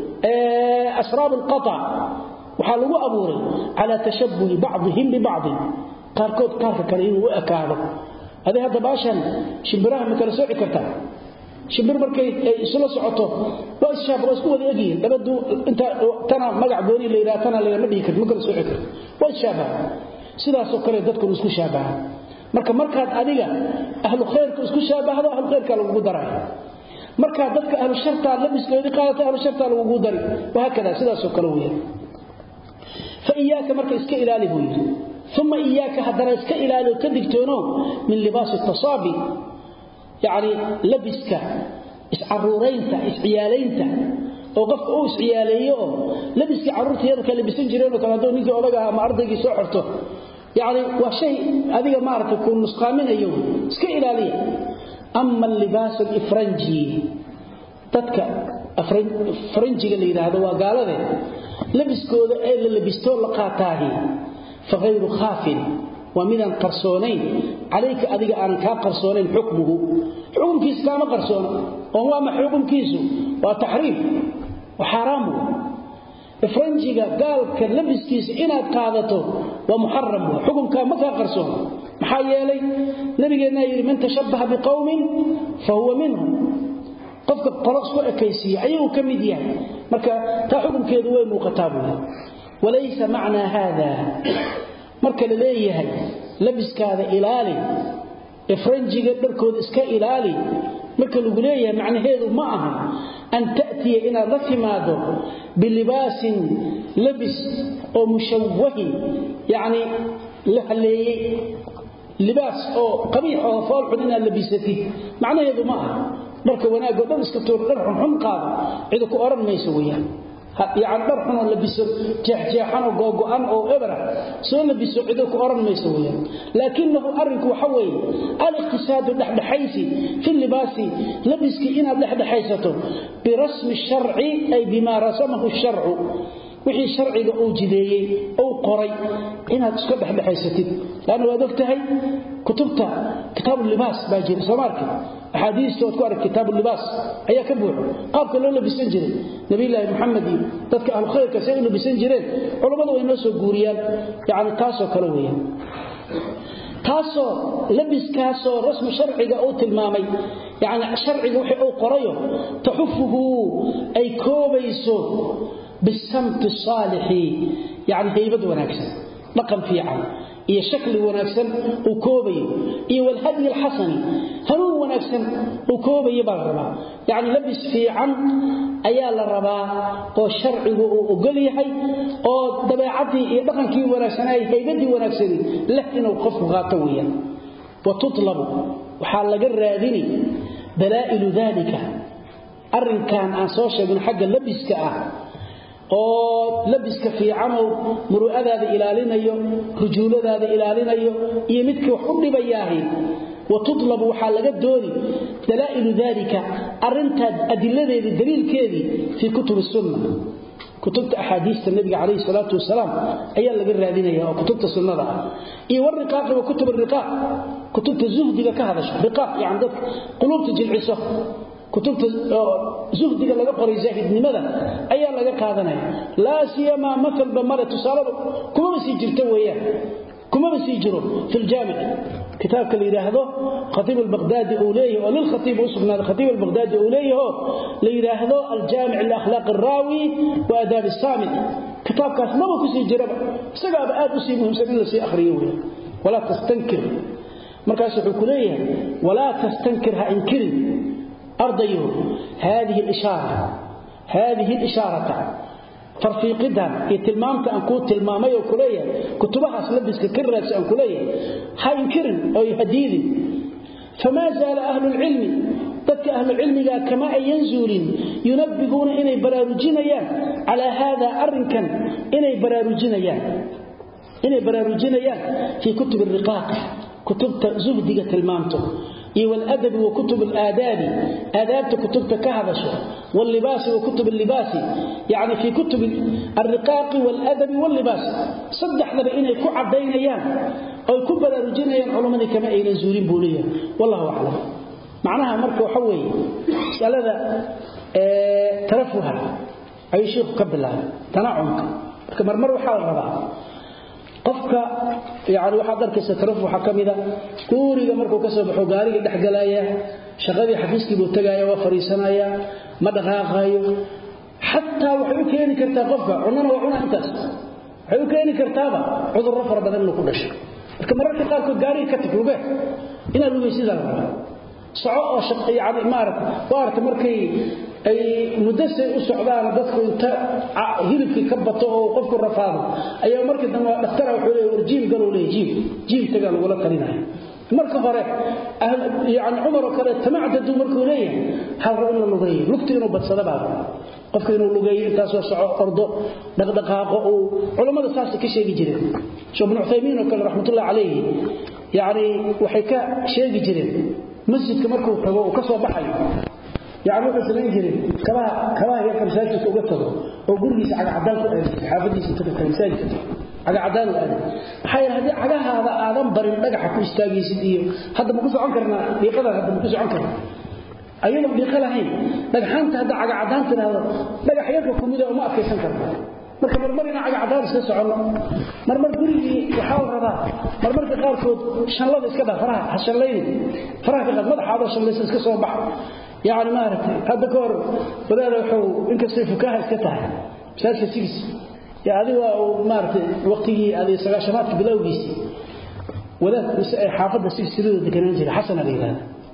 أسراب القطع وحال لغو أبوري على تشبه بعضهم ببعض قاركود قارك كريم وأكاده هذا هذا باشا شمبراه مثل سوعي كرتا شمبر مركي سلا سعطه باش شاب راسكو ودي اجي دبدو انت تنا مغع بوني ليرا تنا ليرا مدي كرت مكل سوعي كرت باش شابه sidaasoo kale dadku isku shaabaha marka markaad adiga ahlu khayrku isku shaabahdo ahlu khayrka lagu daray marka dadka ahlu sharta labiskooda qaata ahlu sharta lagu daray waxa kale sidaasoo kale weeyaan fa iyaaka marka iska ilaali buu yiri thumma iyaaka hadana iska ilaali ka digtoono min libaas at-tasabi yaani labiska iscaruureynta isciyaaleynta oo qofka uu isciyaaleeyo labiska caruurteeda kala bisan jireen oo kala doon ninka odaga ama ardayga soo xirto يعني وشيء هذه ما أعرف يكون نسقامين أيوه اسكي إلالية أما اللباس الإفرنجي تتك فرنجي قال لي هذا وقال ذي لبس كود إلا لبستو لقاتاهي فغير خاف ومن قرصونين عليك أذيك أن كان قرصونين حكمه حكم كيس كان قرصون وهو ما حكم كيسه وتحريم وحرام فرنجيغا قال كلبسكيس إناد قادته ومحرم حكمك مكا قرصون maxaa yeelay nabigeena yiri man tashabbaha biqawmin fa huwa minhum qofka qolos ku ekaysiya ayuu kamid yahay marka taa xukunkeedu way muuqataa buu walaysa macna hada marka la leeyahay labiskaada ilaali ifranjiga dharkooda iska ilaali marka lagu leeyahay macnaheedu ma aha an taati ina la timaado bilibaasin labis oo mushawwahi yani la haleeyay libaas oo qabiix oo foolxun inaad labisatid macnaheedu ma aha marka wanaag oo dhan iska toor dhar xun qaado cid ku oran mayso weeyaan yaani dhar xun oo labiso jeexjeexan oo googo'an oo ebra soo labiso cid ku oran mayso weeyaan laakinahu arinku waxa weey al-iqtisaadu dhaxdhaxaysi fi libaasi labiski inaad dhaxdhaxaysato bi rasmi shar'i ay bima rasamahu ash-shar'u wixii sharciga uu jideeyay oo qoray inaad isku dhaxdhaxaysatid laana waad ogtahay kutubta kitaab libaas baajir soomarka ahadiisto ku arag kitaab libaas ayaa ka buuxo qaabka loo labisan jiray nabi ilaahi maxamed dadka ahlu khayrka say u labisan jireen culimadu way noo soo guuriyaan yaani taasoo kala weeyaan taasoo labiskaasoo rasmi sharciga uu tilmaamay yaani sharciga wixii uu qorayo taxufuhu ay koobayso بالسمت الصالح يعني هيبه وناكسن رقم في عام إيه شكل وناكسن وكوبي إيه والهدي الحسن هنو وناكسن وكوبي بالربا يعني لبس في عام أيال الربا والشرع وقليه ودبيعتي إيه رقم كي وناكسن أي هيبدي وناكسن لكنه وقف غاطويا وتطلب وحال لقر هذيني دلائل ذلك أرن كان أنصوشة من حق اللبس كأه oo labiska fiican oo muru'adaada ilaalinayo rujuuladaada ilaalinayo iyo midkii wax u dhibayaahay وتطلب waxa laga dooni dalailu dalika arinta adiladeeda daliilkeedii fi kutub sunnah kutubta ahadiista nabiga kaleey salaatu wasalaam ayaa laga raadinaya oo kutubta sunnada iyo warqaaq iyo kutub riqaaq kutubta zuhdiga ka hadasho riqaaq yaani dad qulubta jilciso kutubta zuhdiga laga qoray zaahidnimada ayaa laga qaadanaya la siyama masal bamara tusalaba kuma si jirta weeyaan kuma si jiro fil jaami' كتابك اللي يراهده خطيب البغدادي أوليه وللخطيب أسقنا الخطيب البغدادي أوليه اللي يراهده الجامع الأخلاق الراوي وأداب الصامت كتابك أسمه كسي جربة سقاب آد أسيبهم سبيل سي أخريوه ولا تستنكر مركز حكوليه ولا تستنكرها انكر أرضيه هذه الإشارة هذه الإشارة فرفيقدها يتلمامت أن كنت تلمامي وكلية كتبها سلبسك كرس أن كلية هينكرن أو يهديذن فما زال أهل العلم تلك أهل العلم كما ينزلون ينبهون إني براروجينيان على هذا أرنكا إني براروجينيان إني براروجينيان في كتب الرقاق كتب زهدية تلمامته والأدب وكتب الآداب آداب كتب كهبش واللباس وكتب اللباس يعني في كتب الرقاق والأدب واللباس صدح لبئنا يكون عبدين أيام أو يكون بلا رجين أيام علماء كما أين زورين بوليا والله أعلم معناها مركة وحوي سأل هذا اه ترفها أي شيء قبلها تنعمك كمرمر وحال الرضا qofka yaani waxa darkiisa taraf waxa kamida kuuriga markuu ka soo baxo gaariga dhaxgalaya shaqadii xafiiskii buu tagaya waa fariisanaya ma dhaqaaqayo hatta wuxuu keeni kartaa qofka cunana waa cuna intaas wuxuu keeni kartaaba cudur far badan inuu ku dhasho marka mararka qaar ko gaariga ka tagluga ina lugu sidaan soo oo shaqo yaani maarka waarta markay ay mudase u socdaan dadku inta hilibkii ka bato oo qofku rafaado ayaa markii dambe dhakhtar wuxuu leeyahay warjiin galoo leeyahay jiib jiib tagaa lagu la talinayo marka hore yaani umar oo kale tamacdadu markuu leeyahay hal ra'in la lugeeyo lugtiina badsada baa qofka inuu lugeeyo intaas oo soco ordo dhaqdhaqaaqo oo culimada saas ka sheegi jireen Sheikh Ibn Uthaymeen oo kale raxmatullaahi alayhi yaani waxay ka sheegi jireen masjidka markuu tago oo ka soo baxayo يعني wuxuu sameeyay jiray kaba kaba yar ka masaajidka uga tago oo gurigiisa caga cadaan ku eeday xaafadiisa inta ka masaajidka caga cadaan ah waxay hadii cagahaada aadan barin dhagaxa ku istaagaysid iyo hadda ma ku socon karnaa deeqada hadda ma ku socon karnaa ayadoo dhiiqa lahayn dhagxaanta hada caga cadaan tiraahdo dhagax yarka kumida uma afkaysan karto marka marmar ina caga cadaan iska socono marmar gurigii waxa uu rabaa marmarka qaarkood shanlada iska dhaafaraha hashalayni faraha ka madaxaada shanlaysa iska soo bax yaani ma aragtay hada koor wadaad wuxuu inkastoo fukaha iska tahay saasi sigis ya adiga ma aragtay waqtigii adiga sagaashamaadka bilowgiisii wadaad xaafada silsilada deganaan jiray xasan aliilaan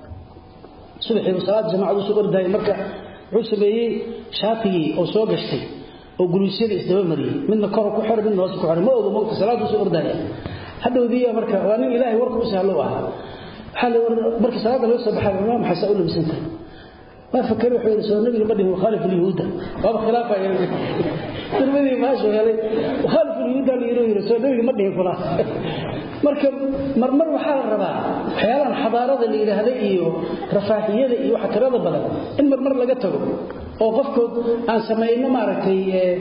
subaxii salaad jamaacadu soo orday marka wuxuu sameeyay shaafii oo soo gashtay oo guluusyada isdaba mariyay midna kor ku xir midna hoos ku xir ma oga moogta salaadu soo orday hadawdiya marka waa nin ilaahay warku u sahlo ah xal marka salaada loo sabaxay imaam xasan uu lumsantay ma fakaro wuxuu soo nabiga badii mukhalif lihuda waa khilaafa yahay tirmidii ma soo helay mukhalif lihuda liiro soo nabiga ma dhihin kula marka marmar waxa la rabaa xeelan xadaarada la yiraahdo iyo rafaahiyada iyo waxa tirada badan in marmar laga tago oo qofkood aan sameeyno maaragtay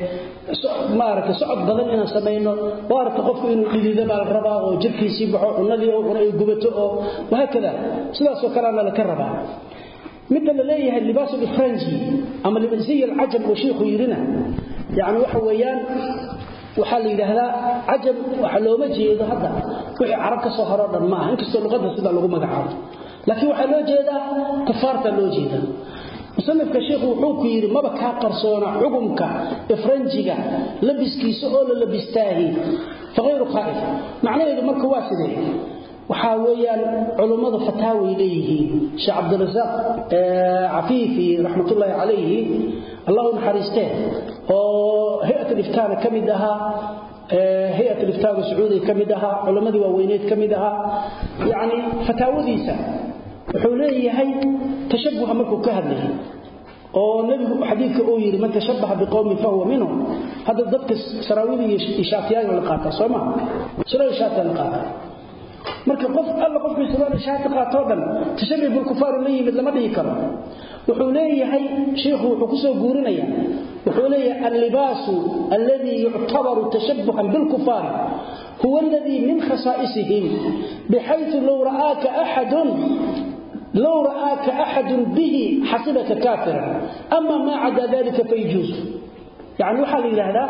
maaragtay socod badan inaan sameeyno waarta qofku inuu dhidido baa la rabaa oo jirkiisii baxo cunadii oo cunay gubato oo waxa kale sidaas oo kale la ka rabaa mid la leeyahay libaasu ifranji ama libasiya al-ajam oo sheekhu yirina yaani waxa weeyaan waxa la yiraahdaa ajam waxa looma jeedo hadda wixii arab ka soo haro dhan ma aha inkastoo luqadda sida lagu magacaabo laakiin waxa loo jeedaa kufaarta loo jeedaa musanifka sheekhu wuxuu ku yiri maba ka qarsoona xukunka ifranjiga labiskiisa oo la labistaahi faqayru khaif macnaheedu marka waa sidee waxa weeyaan culimada fataawi leeyihiin sheekh Abdul Razzaq Afifi rahmatullahi alayhi Allahu xariiste oo hay'at al-iftaa kamid aha hay'at al-iftaa sacuudi kamid aha culimadii waaweyned kamid aha yaani fataawadiisa wuxuu leeyahay tashabbuh markuu ka hadlay oo nabigu xadiidka uu yiri man tashabbaha biqawmin fa huwa minhum hada dadka saraawidi iyo shaatiyada la qaata sooma sura shaatiyada la qaata marka qof alla qofkii sura shaati qaato dhan tashabbuh bil kufaar leeyimid lama dhihi karo wuxuu leeyahay sheekhu wuxuu ku soo guurinaya wuxuu leeyahay al-libaasu alladhi yu'tabaru tashabbuhan bil kufaar huwa alladhi min khasaa'isihim bihaythu law ra'aka ahadun لو رآك أحد به حسبك كافرا أما ما عدا ذلك فيجوز يعني وحال إلى هذا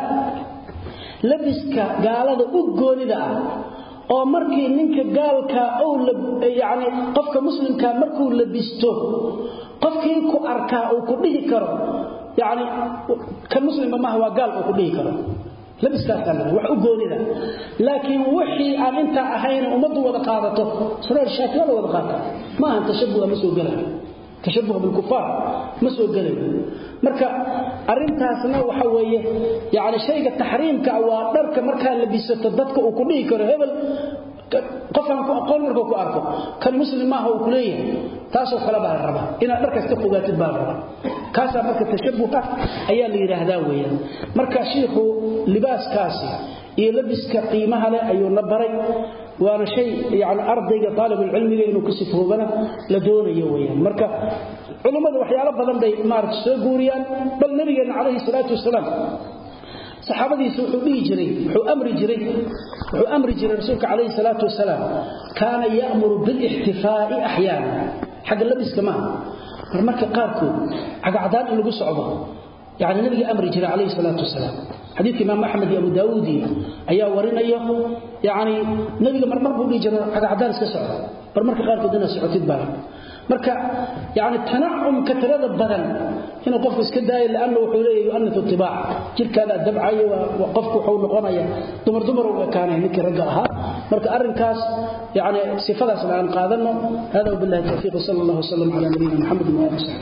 لبسك قال هذا أقول ذا أو مركي منك قالك أو لب يعني قفك مسلم كان مركو لبسته قفك ينكو أركا أو كله كرم يعني كمسلم ما هو قال أو كله كرم لبس كافر وحقول ذا لكن وحي أن أنت أحيانا أمد وذقاضته صرار الشاكلة وذقاضته ما أنت تشبه مسؤول قلب تشبه بالكفار مسؤول قلب مركا أرنتها سنة وحوية يعني شيء التحريم كأوادرك مركا لبسة الضدك وكله كرهبل قفهم أقول مركا كأركو كان مسلم ما هو كلية تاسو خلبها الربا إن أدرك استقوقات الباب كاسا مركا تشبه أيها اللي يرهداويا مركا شيخو لباس كاسي يلبس قيمها له أيو نبري وانا شيء يعني أرضي طالب العلم لأنه كسفه بنا لدون يويا مركا علماء وحيالا بضن بي مارت سيقوريا بل نبيا عليه الصلاة والسلام صحابتي سوحوا بي جري وحو أمر جري وحو أمر جري رسولك عليه الصلاة والسلام كان يأمر بالاحتفاء أحيانا حق اللبس كمان مركا قاركو حق عدان اللي قصعبه يعني النبي أمر جري عليه الصلاة والسلام حديث إمام أحمد أبو داودي أيها ورينيه يعني النبي مرمر بولي جري حق عدان سكسعه مرمركا قاركو دينا سعوتيد بارك marka yaani tanacum ka tirada badan inuu qofku iska daayo laana wuxuu leeyahay anna tibaa jirkaada dabcayo waa qofku wuxuu noqonayaa dumar dumar oo kaanay ninkii rag ahaa marka arinkaas yaani sifadaas aan qaadano hada billahi tawfiiq sallallahu alayhi wa sallam ala nabiyina muhammad wa alihi